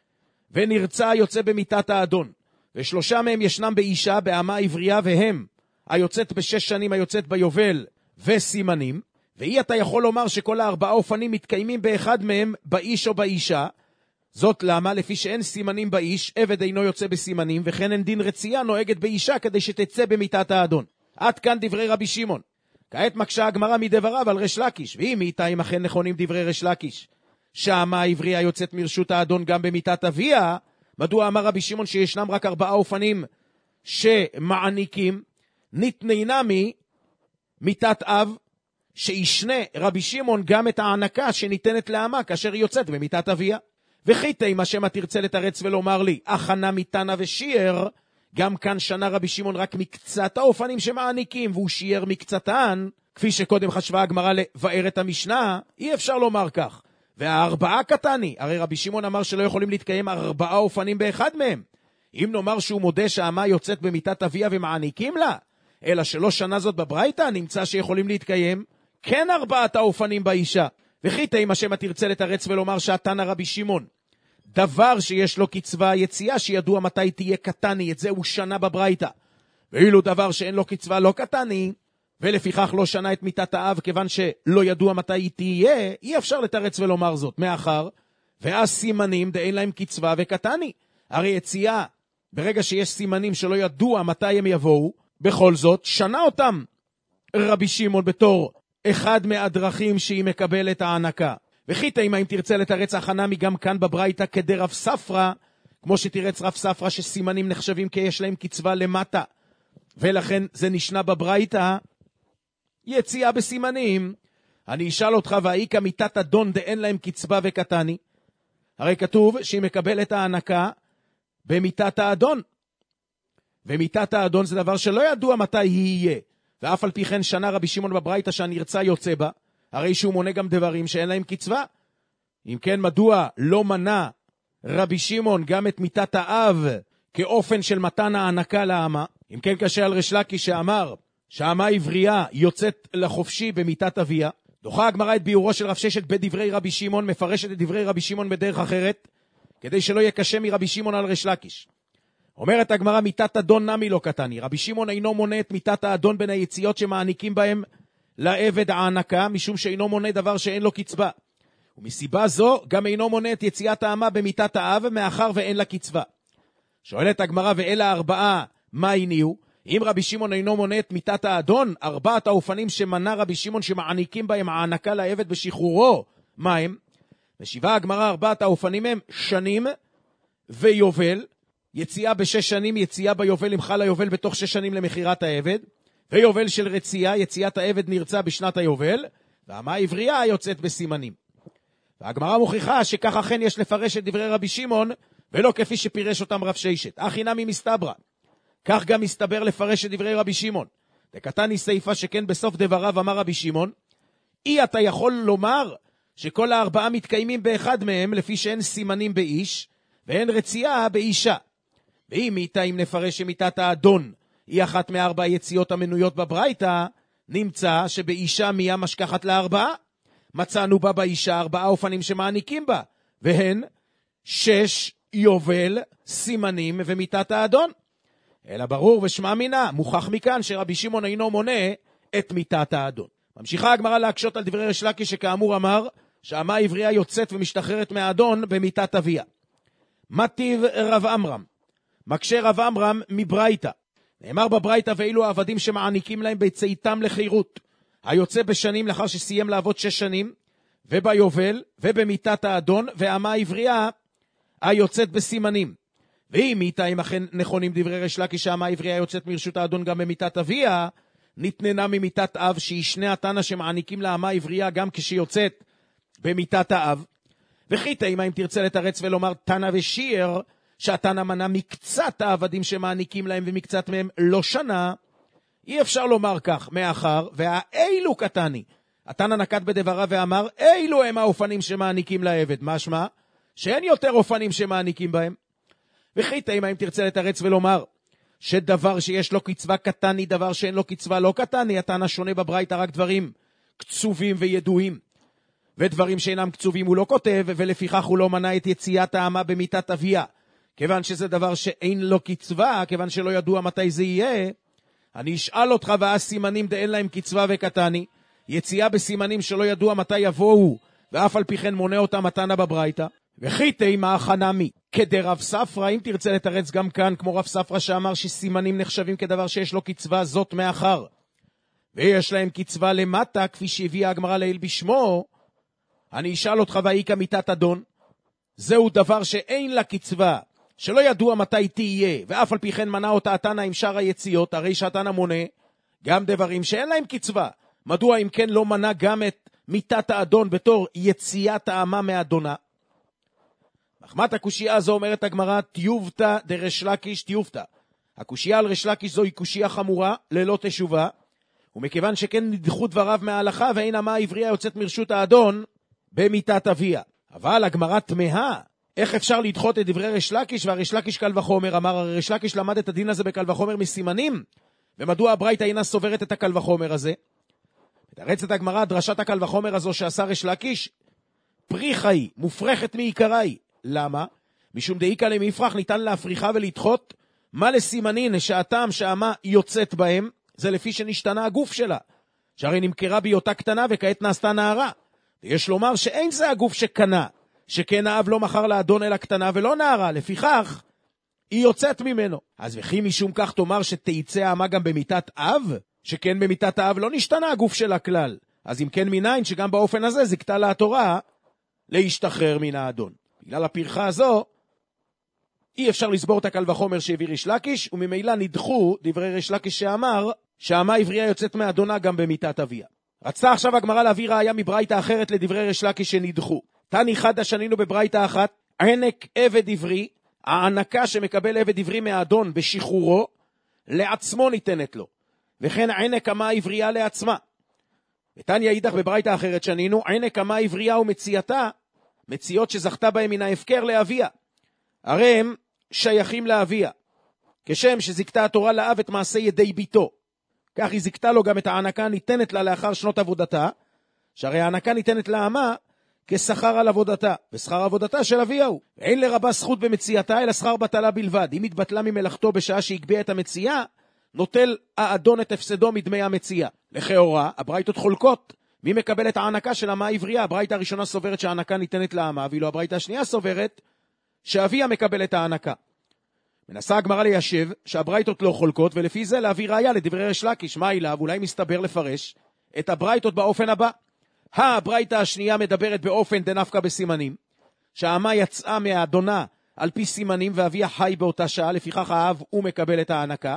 ונרצה היוצא במיטת האדון. ושלושה מהם ישנם באישה, באמה עברייה, והם היוצאת בשש שנים, היוצאת ביובל, וסימנים. ואי אתה יכול לומר שכל הארבעה אופנים מתקיימים באחד מהם, באיש או באישה. זאת למה? לפי שאין סימנים באיש, עבד אינו יוצא בסימנים, וכן אין דין רצייה נוהגת באישה כדי שתצא במיטת האדון. עד כאן דברי רבי שמעון. כעת מקשה הגמרא מדבריו על ריש לקיש, ואם איתה אם אכן נכונים דברי ריש לקיש, שהאמה העברייה יוצאת מרשות האדון גם במיטת אביה, מדוע אמר רבי שמעון שישנם רק ארבעה אופנים שמעניקים? ניתני נמי מיטת אב, שישנה רבי שמעון גם את הענקה שניתנת לאמה כאשר היא יוצאת במיטת אביה. וכי תימא שמא תרצה לתרץ ולומר לי, הכנה מתנא ושיער, גם כאן שנה רבי שמעון רק מקצת האופנים שמעניקים, והוא שיער מקצתן, כפי שקודם חשבה הגמרא לבאר את המשנה, אי אפשר לומר כך. והארבעה קטני, הרי רבי שמעון אמר שלא יכולים להתקיים ארבעה אופנים באחד מהם. אם נאמר שהוא מודה שהאמה יוצאת במיטת אביה ומעניקים לה, אלא שלא שנה זאת בברייתא, נמצא שיכולים להתקיים כן ארבעת האופנים באישה. וכי תימא שמא תרצה לתרץ ולומר שהתנא רבי שמעון, דבר שיש לו קצבה יציאה שידוע מתי תהיה קטני, את זה הוא שנה בברייתא. ואילו דבר שאין לו קצבה לא קטני, ולפיכך לא שנה את מיטת האב כיוון שלא ידוע מתי היא תהיה, אי אפשר לתרץ ולומר זאת, מאחר ואז סימנים דאין להם קצבה וקטני. הרי יציאה, ברגע שיש סימנים שלא ידוע מתי הם יבואו, בכל זאת שנה אותם רבי שמעון בתור אחד מהדרכים שהיא מקבלת הענקה. וכי תימא אם תרצה לתרץ החנמי גם כאן בברייתא כדי רב ספרא, כמו שתרץ רב ספרא שסימנים נחשבים כי יש להם קצבה למטה, ולכן זה נשנה בברייתא יציאה בסימנים. אני אשאל אותך, והאיקה מיטת אדון דאין להם קצבה וקטני? הרי כתוב שהיא מקבלת הענקה במיטת האדון, ומיטת האדון זה דבר שלא ידוע מתי היא יהיה, ואף על פי כן שנה רבי שמעון בברייתא שהנרצה יוצא בה, הרי שהוא מונה גם דברים שאין להם קצבה. אם כן, מדוע לא מנה רבי שמעון גם את מיתת האב כאופן של מתן הענקה לאמה? אם כן, קשה על ריש לקיש שאמר שהאמה עברייה יוצאת לחופשי במיתת אביה. דוחה הגמרא את ביורו של רב ששת בדברי רבי שמעון, מפרשת את דברי רבי שמעון בדרך אחרת, כדי שלא יהיה קשה מרבי שמעון על ריש לקיש. אומרת הגמרא, מיתת אדון נמי לא קטני. רבי שמעון אינו מונה את מיתת האדון בין היציאות שמעניקים בהם לעבד הענקה, משום שאינו מונה דבר שאין לו קצבה. ומסיבה זו גם אינו מונה את יציאת האמה במיתת האב, מאחר ואין לה קצבה. שואלת הגמרא, ואלה ארבעה, מה הניעו? אם רבי שמעון אינו מונה את מיתת האדון, ארבעת האופנים שמנה רבי שמעון שמעניקים בהם הענקה לעבד בשחרורו, מה הם? ושיבה הגמרא, ארבעת האופנים הם שנים ויובל, יציאה בשש שנים, יציאה ביובל אם חל היובל בתוך שש שנים למחירת העבד, ויובל של רצייה, יציאת העבד נרצה בשנת היובל, והאמה עברייה יוצאת בסימנים. והגמרא מוכיחה שכך אכן יש לפרש את דברי רבי שמעון, ולא כפי שפירש אותם רב ששת. אחי נמי מסתברא. כך גם מסתבר לפרש את דברי רבי שמעון. דקתני סייפה שכן בסוף דבריו אמר רבי שמעון, אי אתה יכול לומר שכל הארבעה מתקיימים באחד מהם, לפי שאין סימנים באיש, ואין רצייה באישה. ואם איתה, אם נפרש שמיתת האדון היא אחת מארבע יציאות המנויות בברייתא, נמצא שבאישה מיה משכחת לארבעה. מצאנו בה באישה ארבעה אופנים שמעניקים בה, והן שש, יובל, סימנים ומיתת האדון. אלא ברור ושמע מינה, מוכח מכאן שרבי שמעון אינו מונה את מיתת האדון. ממשיכה הגמרא להקשות על דברי ריש לקיש שכאמור אמר שהאמה עברייה יוצאת ומשתחררת מהאדון במיתת אביה. מטיב רב אמרם, מקשה רב אמרם מברייתא. נאמר בברייתא, ואילו העבדים שמעניקים להם ביצאיתם לחירות, היוצא בשנים לאחר שסיים לעבוד שש שנים, וביובל, ובמיתת האדון, והאמה עברייה היוצאת בסימנים. ואם איתה, אם אכן נכונים דברי ריש לקיש שהאמה עברייה יוצאת מרשות האדון גם במיתת אביה, נתננה ממיתת אב, שהיא שני התנא שמעניקים לאמה עברייה גם כשיוצאת במיתת האב. וכי תימה, אם תרצה לתרץ ולומר תנא ושיר, שהתנא מנה מקצת העבדים שמעניקים להם ומקצת מהם לא שנה, אי אפשר לומר כך, מאחר והאילו קטני. התנא נקט בדבריו ואמר, אילו הם האופנים שמעניקים לעבד. משמע שאין יותר אופנים שמעניקים בהם. וכי תימה, אם תרצה לתרץ ולומר שדבר שיש לו קצבה קטני, דבר שאין לו קצבה לא קטני, התנא שונה בברייתא רק דברים קצובים וידועים, ודברים שאינם קצובים הוא לא כותב, ולפיכך הוא לא מנה את יציאת האמה במיתת אביה, כיוון שזה דבר שאין לו קצבה, כיוון שלא ידוע מתי זה יהיה. אני אשאל אותך, ואז סימנים דאין להם קצבה וקטני, יציאה בסימנים שלא ידוע מתי יבואו, ואף על פי כן מונה אותם התנא בברייתא. וכי תימה חנמי כדרב ספרא, אם תרצה לתרץ גם כאן כמו רב ספרא שאמר שסימנים נחשבים כדבר שיש לו קצבה, זאת מאחר ויש להם קצבה למטה, כפי שהביאה הגמרא לעיל בשמו. אני אשאל אותך, ואיכא מיתת אדון, זהו דבר שאין לה קצבה, שלא ידוע מתי תהיה, ואף על פי כן מנה אותה התנא עם שאר היציאות, הרי שהתנא מונה גם דברים שאין להם קצבה. מדוע אם כן לא מנה גם את מיתת האדון בתור יציאת האמה מאדונה? מחמת הקושייה הזו אומרת הגמרא, תיובתא דריש לקיש תיובתא. הקושייה על ריש לקיש זוהי קושייה חמורה ללא תשובה, ומכיוון שכן נדחו דבריו מההלכה, ואין אמה עברייה יוצאת מרשות האדון במיתת אביה. אבל הגמרא תמהה, איך אפשר לדחות את דברי ריש לקיש, והריש לקיש קל וחומר? אמר, הרי ריש לקיש למד את הדין הזה בקל וחומר מסימנים, ומדוע הברייתא אינה סוברת את הקל וחומר הזה? מתרצת הגמרא, דרשת הקל וחומר הזו שעשה ריש לקיש פריחה היא, מופרכת מעיקרה היא. למה? משום דאיקא למפרח, ניתן להפריחה ולדחות מה לסימנין שהטעם שהאמה יוצאת בהם, זה לפי שנשתנה הגוף שלה, שהרי נמכרה בהיותה קטנה וכעת נעשתה נערה. ויש לומר שאין זה הגוף שקנה, שכן האב לא מכר לאדון אלא קטנה ולא נערה, לפיכך היא יוצאת ממנו. אז וכי משום כך תאמר שתיצא האמה גם במיתת אב, שכן במיתת האב לא נשתנה הגוף שלה כלל. אז אם כן מניין שגם באופן הזה זכתה לה התורה להשתחרר מן האדון. בגלל הפרחה הזו אי אפשר לסבור את הקל וחומר שהביא ריש לקיש, וממילא נדחו דברי ריש לקיש שאמר שהאמה עברייה יוצאת מאדונה גם במיתת אביה. רצתה עכשיו הגמרא להביא ראיה מברייתא אחרת לדברי ריש לקיש שנדחו. תני חדא שנינו בברייתא אחת, ענק עבד עברי, הענקה שמקבל עבד עברי מהאדון בשחרורו, לעצמו ניתנת לו, וכן ענק אמה עברייה לעצמה. ותניא אידך בברייתא אחרת שנינו, ענק אמה עברייה ומציאתה, מציאות שזכתה בהם מן ההפקר לאביה. הרי הם שייכים לאביה. כשם שזיקתה התורה לאב את מעשה ידי ביתו, כך היא זיקתה לו גם את הענקה ניתנת לה לאחר שנות עבודתה, שהרי הענקה ניתנת לאמה כשכר על עבודתה, ושכר עבודתה של אביה הוא. אין לרבה זכות במציאתה, אלא שכר בטלה בלבד. אם התבטלה ממלאכתו בשעה שהגביה את המציאה, נוטל האדון את הפסדו מדמי המציאה. לכאורה, הברייתות חולקות. מי מקבל את הענקה של אמה עברייה? הברייתא הראשונה סוברת שהענקה ניתנת לאמה, ואילו הברייתא השנייה סוברת שאביה מקבל את הענקה. מנסה הגמרא ליישב שהברייתות לא חולקות, ולפי זה להביא ראיה לדברי ריש לקיש. מה אליו? אולי מסתבר לפרש את הברייתות באופן הבא. הברייתא השנייה מדברת באופן דנפקא בסימנים, שהאמה יצאה מהאדונה על פי סימנים ואביה חי באותה שעה, לפיכך האב הוא מקבל את הענקה.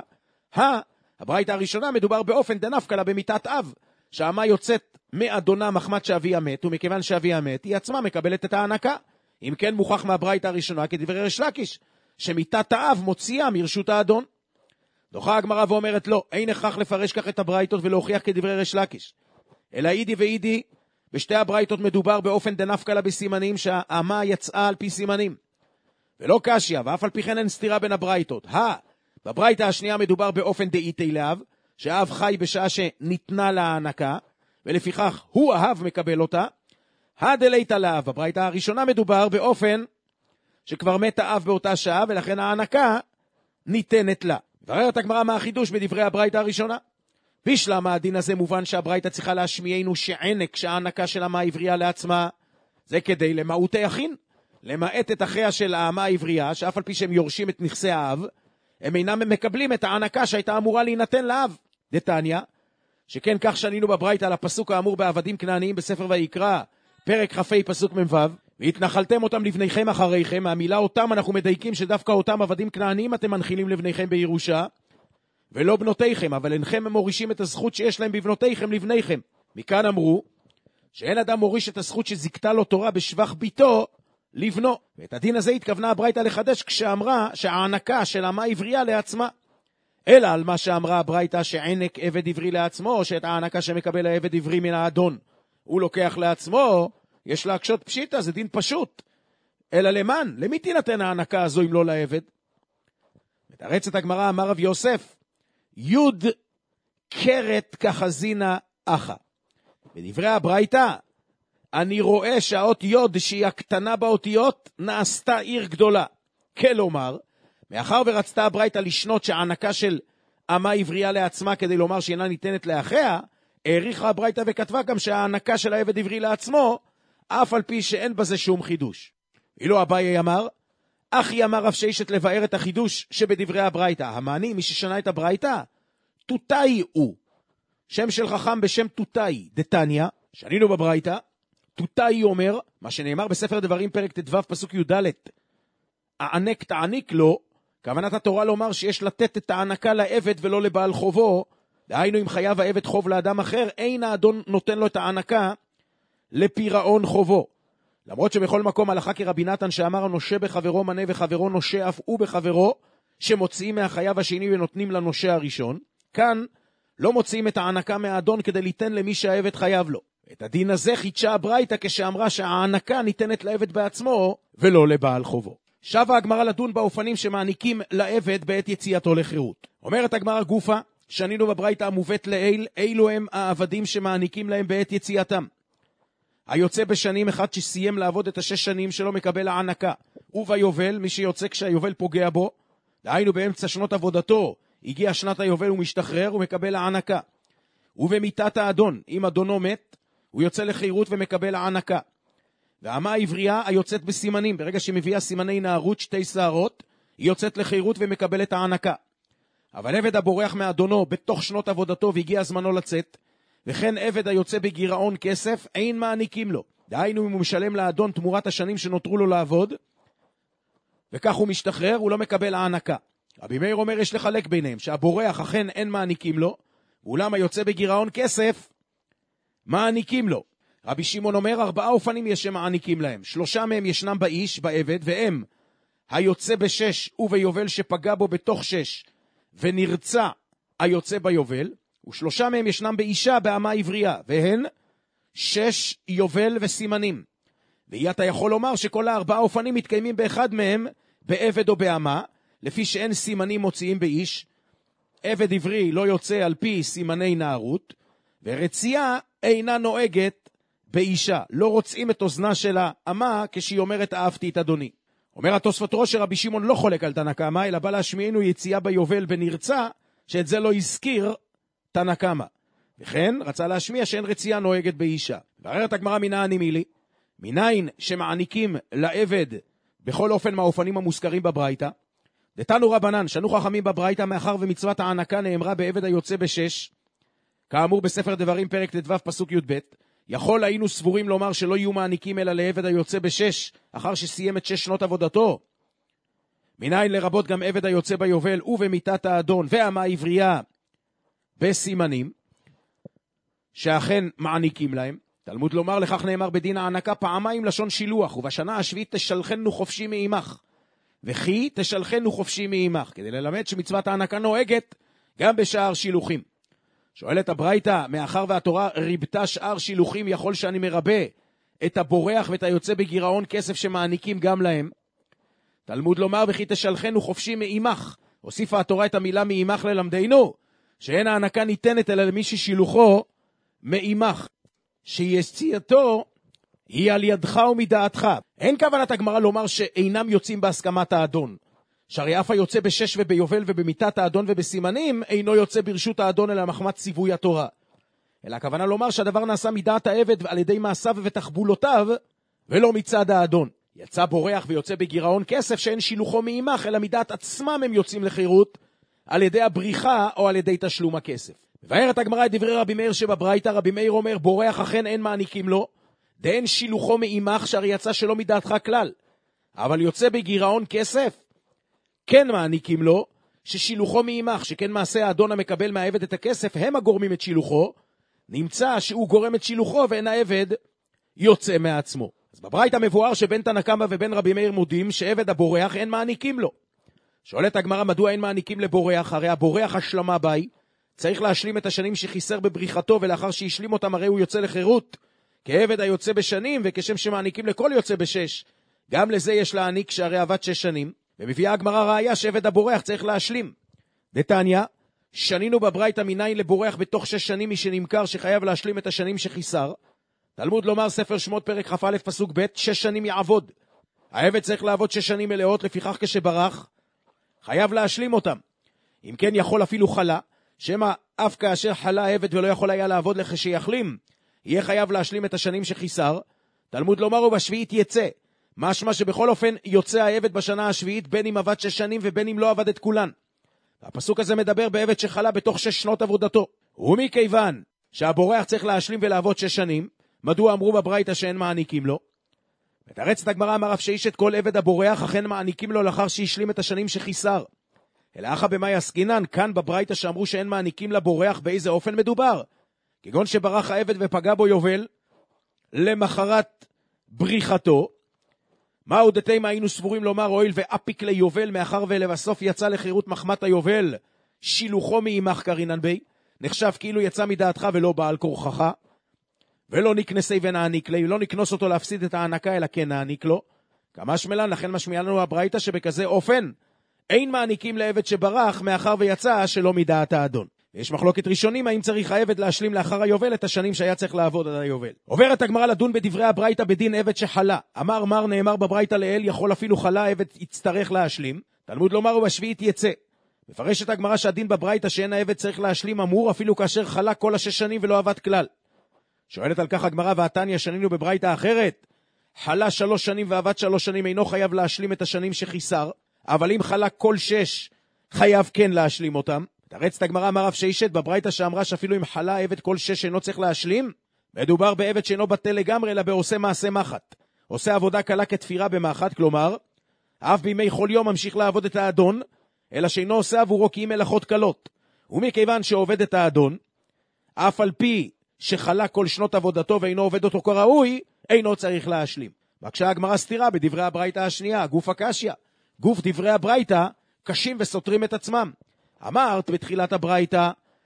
הברייתא הראשונה מדובר באופן דנפקא לה במיתת אב, שהאמה יוצאת מאדונה מחמת שאביה מת, ומכיוון שאביה מת היא עצמה מקבלת את הענקה. אם כן מוכח מהברייתא הראשונה כדברי ריש לקיש, שמיתת האב מוציאה מרשות האדון. דוחה הגמרא ואומרת לא, אין הכרח לפרש כך את הברייתות ולהוכיח כדברי ריש לקיש, אלא אידי ואידי, בשתי הברייתות מדובר באופן דנפקא לה בסימנים, שהאמה יצאה על פי סימנים, ולא קשיא, ואף על פי כן אין סתירה בין הברייתות. הא, בברייתא השנייה מדובר באופן דאיתי לאב, שהאב חי בשעה שניתנה לה הענקה, ולפיכך הוא האב מקבל אותה. הדלייתא לאב, בברייתא הראשונה מדובר באופן שכבר מת האב באותה שעה, ולכן הענקה ניתנת לה. בררת הגמרא מה החידוש בדברי הברייתא הראשונה. בשלמה הדין הזה מובן שהברייתא צריכה להשמיענו שענק שהענקה של האמה העברייה לעצמה, זה כדי למעוטי אחין, למעט את אחיה של האמה העברייה, שאף על פי שהם יורשים את נכסי האב, הם אינם מקבלים את הענקה שהייתה אמורה להינתן לאב. דתניא, שכן כך שנינו בברייתא על הפסוק האמור בעבדים כנעניים בספר ויקרא, פרק כ"ה פסוק מ"ו, והתנחלתם אותם לבניכם אחריכם. מהמילה אותם אנחנו מדייקים שדווקא אותם עבדים כנעניים אתם מנחילים לבניכם בירושה, ולא בנותיכם, אבל אינכם מורישים את הזכות שיש להם בבנותיכם לבניכם. מכאן אמרו שאין אדם מוריש את הזכות שזיקתה לו תורה בשבח ביתו לבנו. ואת הדין הזה התכוונה הברייתא לחדש כשאמרה שהענקה של האמה עברייה לעצמה, אלא על מה שאמרה הברייתא שענק עבד עברי לעצמו, או שאת הענקה שמקבל העבד עברי מן האדון הוא לוקח לעצמו, יש להקשות פשיטה, זה דין פשוט. אלא למען, למי תינתן הענקה הזו אם לא לעבד? מתרצת הגמרא, אמר רב יוסף, יוד קרת כחזינה אחא. בדברי הברייתא, אני רואה שהאות יוד שהיא הקטנה באותיות נעשתה עיר גדולה. כלומר, מאחר ורצתה הברייתא לשנות שהענקה של אמה עברייה לעצמה כדי לומר שאינה ניתנת לאחיה, העריכה הברייתא וכתבה גם שהענקה של העבד עברי לעצמו, אף על פי שאין בזה שום חידוש. אילו אביי אמר, אחי אמר רב ששת לבאר את החידוש שבדברי הברייתא. המעני, מי ששנה את הברייתא, תותאי הוא. שם של חכם בשם תותאי, דתניא, שנינו בברייתא, תותאי אומר, מה שנאמר בספר דברים פרק ט"ו פסוק י"ד, הענק תעניק לו, כוונת התורה לומר שיש לתת את הענקה לעבד ולא לבעל חובו, דהיינו אם חייב העבד חוב לאדם אחר, אין האדון נותן לו את הענקה לפירעון חובו. למרות שבכל מקום הלכה כרבי נתן שאמר נושה בחברו מנה וחברו נושה אף הוא בחברו, שמוציאים מהחייב השני ונותנים לנושה הראשון, כאן לא מוציאים את הענקה מהאדון כדי ליתן למי שהעבד חייב לו. את הדין הזה חידשה הברייתא כשאמרה שהענקה ניתנת לעבד בעצמו ולא לבעל חובו. שבה הגמרא לדון באופנים שמעניקים לעבד בעת יציאתו לחירות. אומרת הגמרא גופה, שנינו בברייתא המובאת לעיל, אילו הם העבדים שמעניקים להם בעת יציאתם. היוצא בשנים אחד שסיים לעבוד את השש שנים שלו מקבל הענקה, וביובל, מי שיוצא כשהיובל פוגע בו, דהיינו באמצע שנות עבודתו, הגיע שנת היובל ומשתחרר ומקבל הענקה. ובמיתת האדון, אם אדונו מת, הוא יוצא לחירות ומקבל הענקה. והאמה העברייה היוצאת בסימנים, ברגע שמביאה סימני נערות שתי שערות, היא יוצאת לחירות ומקבלת הענקה. אבל עבד הבורח מאדונו בתוך שנות עבודתו והגיע זמנו לצאת, וכן עבד היוצא בגירעון כסף, אין מעניקים לו. דהיינו אם הוא משלם לאדון תמורת השנים שנותרו לו לעבוד, וכך הוא משתחרר, הוא לא מקבל הענקה. רבי מאיר אומר יש לחלק ביניהם, שהבורח אכן אין מעניקים לו, ואולם היוצא בגירעון כסף, מעניקים לו. רבי שמעון אומר ארבעה אופנים יש שמעניקים להם, שלושה מהם ישנם באיש, בעבד, והם היוצא בשש וביובל שפגע בו בתוך שש, ונרצה היוצא ביובל, ושלושה מהם ישנם באישה באמה עברייה, והן שש יובל וסימנים. ואי אתה יכול לומר שכל הארבעה אופנים מתקיימים באחד מהם בעבד או באמה, לפי שאין סימנים מוציאים באיש, עבד עברי לא יוצא על פי סימני נערות, ורצייה אינה נוהגת באישה, לא רוצים את אוזנה של האמה כשהיא אומרת אהבתי את אדוני. אומר התוספות ראש שרבי שמעון לא חולק על תנא קמא, אלא בא להשמיענו יציאה ביובל ונרצה, שאת זה לא הזכיר תנא קמא. וכן רצה להשמיע שאין רצייה נוהגת באישה. והררת הגמרא מנין מילי, מניין שמעניקים לעבד בכל אופן מהאופנים המוזכרים בברייתא. דתנו רבנן, שנו חכמים בברייתא, מאחר ומצוות הענקה נאמרה בעבד היוצא בשש, כאמור בספר דברים פרק ט"ו פסוק י"ב, יכול היינו סבורים לומר שלא יהיו מעניקים אלא לעבד היוצא בשש, אחר שסיים את שש שנות עבודתו. מניין לרבות גם עבד היוצא ביובל ובמיתת האדון והאמה עברייה בסימנים, שאכן מעניקים להם. תלמוד לומר לכך נאמר בדין הענקה פעמיים לשון שילוח, ובשנה השביעית תשלחנו חופשי מעמך, וכי תשלחנו חופשי מעמך, כדי ללמד שמצוות הענקה נוהגת גם בשאר שילוחים. שואלת הברייתא, מאחר והתורה ריבתה שאר שילוחים, יכול שאני מרבה את הבורח ואת היוצא בגירעון כסף שמעניקים גם להם? תלמוד לומר וכי תשלחנו חופשי מעמך, הוסיפה התורה את המילה מעמך ללמדנו, שאין הענקה ניתנת אלא למי ששילוחו מעמך, שיציאתו היא על ידך ומדעתך. אין כוונת הגמרא לומר שאינם יוצאים בהסכמת האדון, שהרי אף היוצא בשש וביובל ובמיתת האדון ובסימנים אינו יוצא ברשות האדון אלא מחמת ציווי התורה, אלא הכוונה לומר שהדבר נעשה מדעת העבד על ידי מעשיו ותחבולותיו ולא מצד האדון. יצא בורח ויוצא בגירעון כסף שאין שילוחו מעמך אלא מדעת עצמם הם יוצאים לחירות על ידי הבריחה או על ידי תשלום הכסף. מבארת הגמרא את דברי רבי מאיר שבברייתא, רבי מאיר אומר בורח אכן אין מעניקים לו, דאין שילוחו מעמך שהרי יצא שלא מדעתך כלל, אבל יוצא בגירעון כסף כן מעניקים לו, ששילוחו מעמך, שכן מעשה האדון המקבל מהעבד את הכסף הם הגורמים את שילוחו, נמצא שהוא גורם את שילוחו ואין העבד יוצא מעצמו. אז בברייתא מבואר שבין תנא קמא ובין רבי מאיר מודים שעבד הבורח אין מעניקים לו. שואלת הגמרא מדוע אין מעניקים לבורח, הרי הבורח השלמה ביי, צריך להשלים את השנים שחיסר בבריחתו, ולאחר שהשלים אותם הרי הוא יוצא לחירות, כעבד היוצא בשנים, וכשם שמעניקים לכל יוצא בשש, גם לזה יש להעניק שהרי עבד שש שנים. ומביאה הגמרא ראיה שעבד הבורח צריך להשלים. דתניא, שנינו בברייתא מניין לבורח בתוך שש שנים מי שנמכר שחייב להשלים את השנים שחיסר. תלמוד לומר ספר שמות פרק כ"א פסוק ב', שש שנים יעבוד. העבד צריך לעבוד שש שנים מלאות, לפיכך כשברח חייב להשלים אותם. אם כן יכול אפילו חלה, שמה אף כאשר חלה העבד ולא יכול היה לעבוד לכשיחלים, יהיה חייב להשלים את השנים שחיסר. תלמוד לומר ובשביעית יצא, משמע שבכל אופן יוצא העבד בשנה השביעית, בין אם עבד שש שנים ובין אם לא עבד את כולן. הפסוק הזה מדבר בעבד שחלה בתוך שש שנות עבודתו. ומכיוון שהבורח צריך להשלים ולעבוד שש שנים, מדוע אמרו בברייתא שאין מעניקים לו? מתרצת הגמרא אמר רב ששת כל עבד הבורח אכן מעניקים לו לאחר שהשלים את השנים שחיסר. אלא אחא במאי עסקינן, כאן בברייתא שאמרו שאין מעניקים לבורח, באיזה אופן מדובר? כגון שברח העבד ופגע בו יובל למחרת בריחתו, מהו דתימה היינו סבורים לומר הואיל ואפיק ליובל, מאחר ולבסוף יצא לחירות מחמת היובל שילוחו מעמך קרינן בי, נחשב כאילו יצא מדעתך ולא בעל כורחך, ולא נקנסי ונעניק לי, לא נקנוס אותו להפסיד את הענקה אלא כן נעניק לו. כמה שמלן, לכן משמיע לנו הברייתא שבכזה אופן אין מעניקים לעבד שברח מאחר ויצא שלא מדעת האדון. יש מחלוקת ראשונים האם צריך העבד להשלים לאחר היובל את השנים שהיה צריך לעבוד עד היובל. עוברת הגמרא לדון בדברי הברייתא בדין עבד שחלה. אמר מר נאמר בברייתא לעיל יכול אפילו חלה עבד יצטרך להשלים. תלמוד לומר ובשביעית יצא. מפרשת הגמרא שהדין בברייתא שאין העבד צריך להשלים אמור אפילו כאשר חלה כל השש שנים ולא עבד כלל. שואלת על כך הגמרא והתניא שנינו בברייתא אחרת, חלה שלוש שנים ועבד שלוש שנים אינו חייב להשלים את השנים שחיסר, אבל אם חלה כל שש חייב כן להשלים אותם. תרצת הגמרא אמר רב ששת בברייתא שאמרה שאפילו אם חלה עבד כל שש אינו צריך להשלים, מדובר בעבד שאינו בטל לגמרי אלא בעושה מעשה מחט, עושה עבודה קלה כתפירה במחט, כלומר אף בימי כל יום ממשיך לעבוד את האדון, אלא שאינו עושה עבורו כי אם מלאכות קלות. ומכיוון שעובד את האדון אף על פי שחלה כל שנות עבודתו ואינו עובד אותו כראוי, אינו צריך להשלים. בקשה הגמרא סתירה בדברי הברייתא השנייה, גוף הקשיא. גוף דברי הברייתא קשים וסותרים את עצמם. אמרת בתחילת הברייתא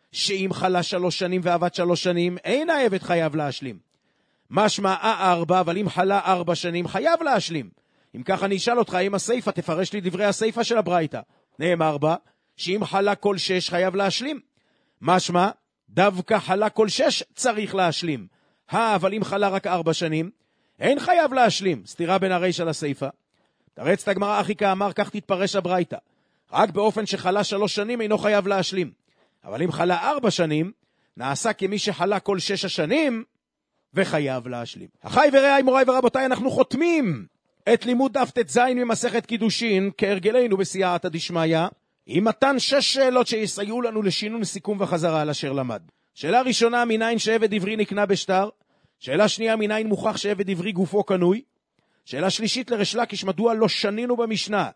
שאם חלה שלוש שנים ועבד שלוש שנים, אין העבד חייב להשלים. משמע ארבע, אבל אם חלה ארבע שנים, חייב להשלים. אם כך אני אשאל אותך, אם הסייפה, תפרש לי דברי הסייפה של הברייתא. נאמר בה, שאם חלה כל שש, חייב להשלים. משמע, דווקא חלה כל שש, צריך להשלים. הא, אבל אם חלה רק ארבע שנים, אין חייב להשלים. סתירה בין הרישא לסייפה. תרץ את הגמרא אחי כאמר, כך תתפרש הברייתא. רק באופן שחלה שלוש שנים, אינו חייב להשלים. אבל אם חלה ארבע שנים, נעשה כמי שחלה כל שש השנים, וחייב להשלים. אחי ורעי מוריי ורבותיי, אנחנו חותמים את לימוד דף ט"ז ממסכת קידושין, כהרגלנו בסייעתא דשמיא, עם מתן שש שאלות שיסייעו לנו לשינון, סיכום וחזרה על אשר למד. שאלה ראשונה, מניין שעבד עברי נקנה בשטר? שאלה שנייה, מניין מוכח שעבד עברי גופו קנוי? שאלה שלישית לריש לקיש, מדוע לא שנינו במשנה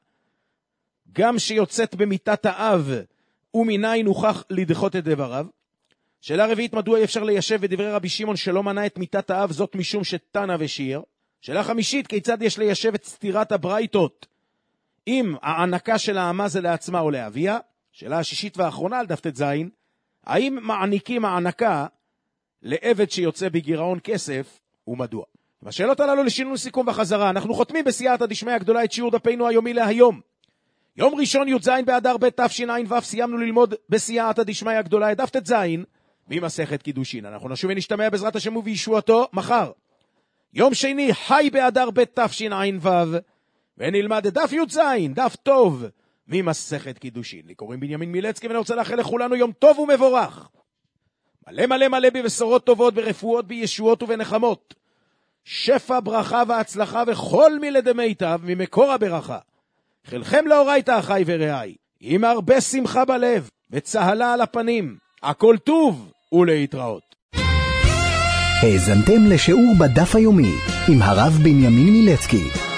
גם שיוצאת במיטת האב, ומניין הוכח לדחות את דבריו? שאלה רביעית, מדוע אי אפשר ליישב בדברי רבי שמעון שלא מנה את מיטת האב, זאת משום שתנא ושיר? שאלה חמישית, כיצד יש ליישב את סתירת הברייתות אם הענקה של האמה זה לעצמה או לאביה? שאלה השישית והאחרונה על דף ט"ז, האם מעניקים הענקה לעבד שיוצא בגירעון כסף ומדוע? בשאלות הללו לשינון, סיכום וחזרה, אנחנו חותמים בסייעתא דשמיא הגדולה את שיעור דפנו היומי להיום. יום ראשון י"ז באדר ב' תשע"ו, סיימנו ללמוד בסייעתא דשמיא הגדולה את דף ט"ז ממסכת קידושין. אנחנו נשוב ונשתמע בעזרת השם ובישועתו מחר. יום שני חי באדר ב' תשע"ו, ונלמד את דף י"ז, דף טוב ממסכת קידושין. לי קוראים בנימין מילצקי, ואני רוצה לאחל לכולנו יום טוב ומבורך. מלא מלא מלא בבשורות טובות, ברפואות, בישועות ובנחמות. שפע, ברכה והצלחה וכל מילי מיטב ממקור הברכה. חלכם לאורייתא אחי ורעי, עם הרבה שמחה בלב וצהלה על הפנים. הכל טוב ולהתראות. האזנתם לשיעור בדף היומי עם הרב בנימין מילצקי.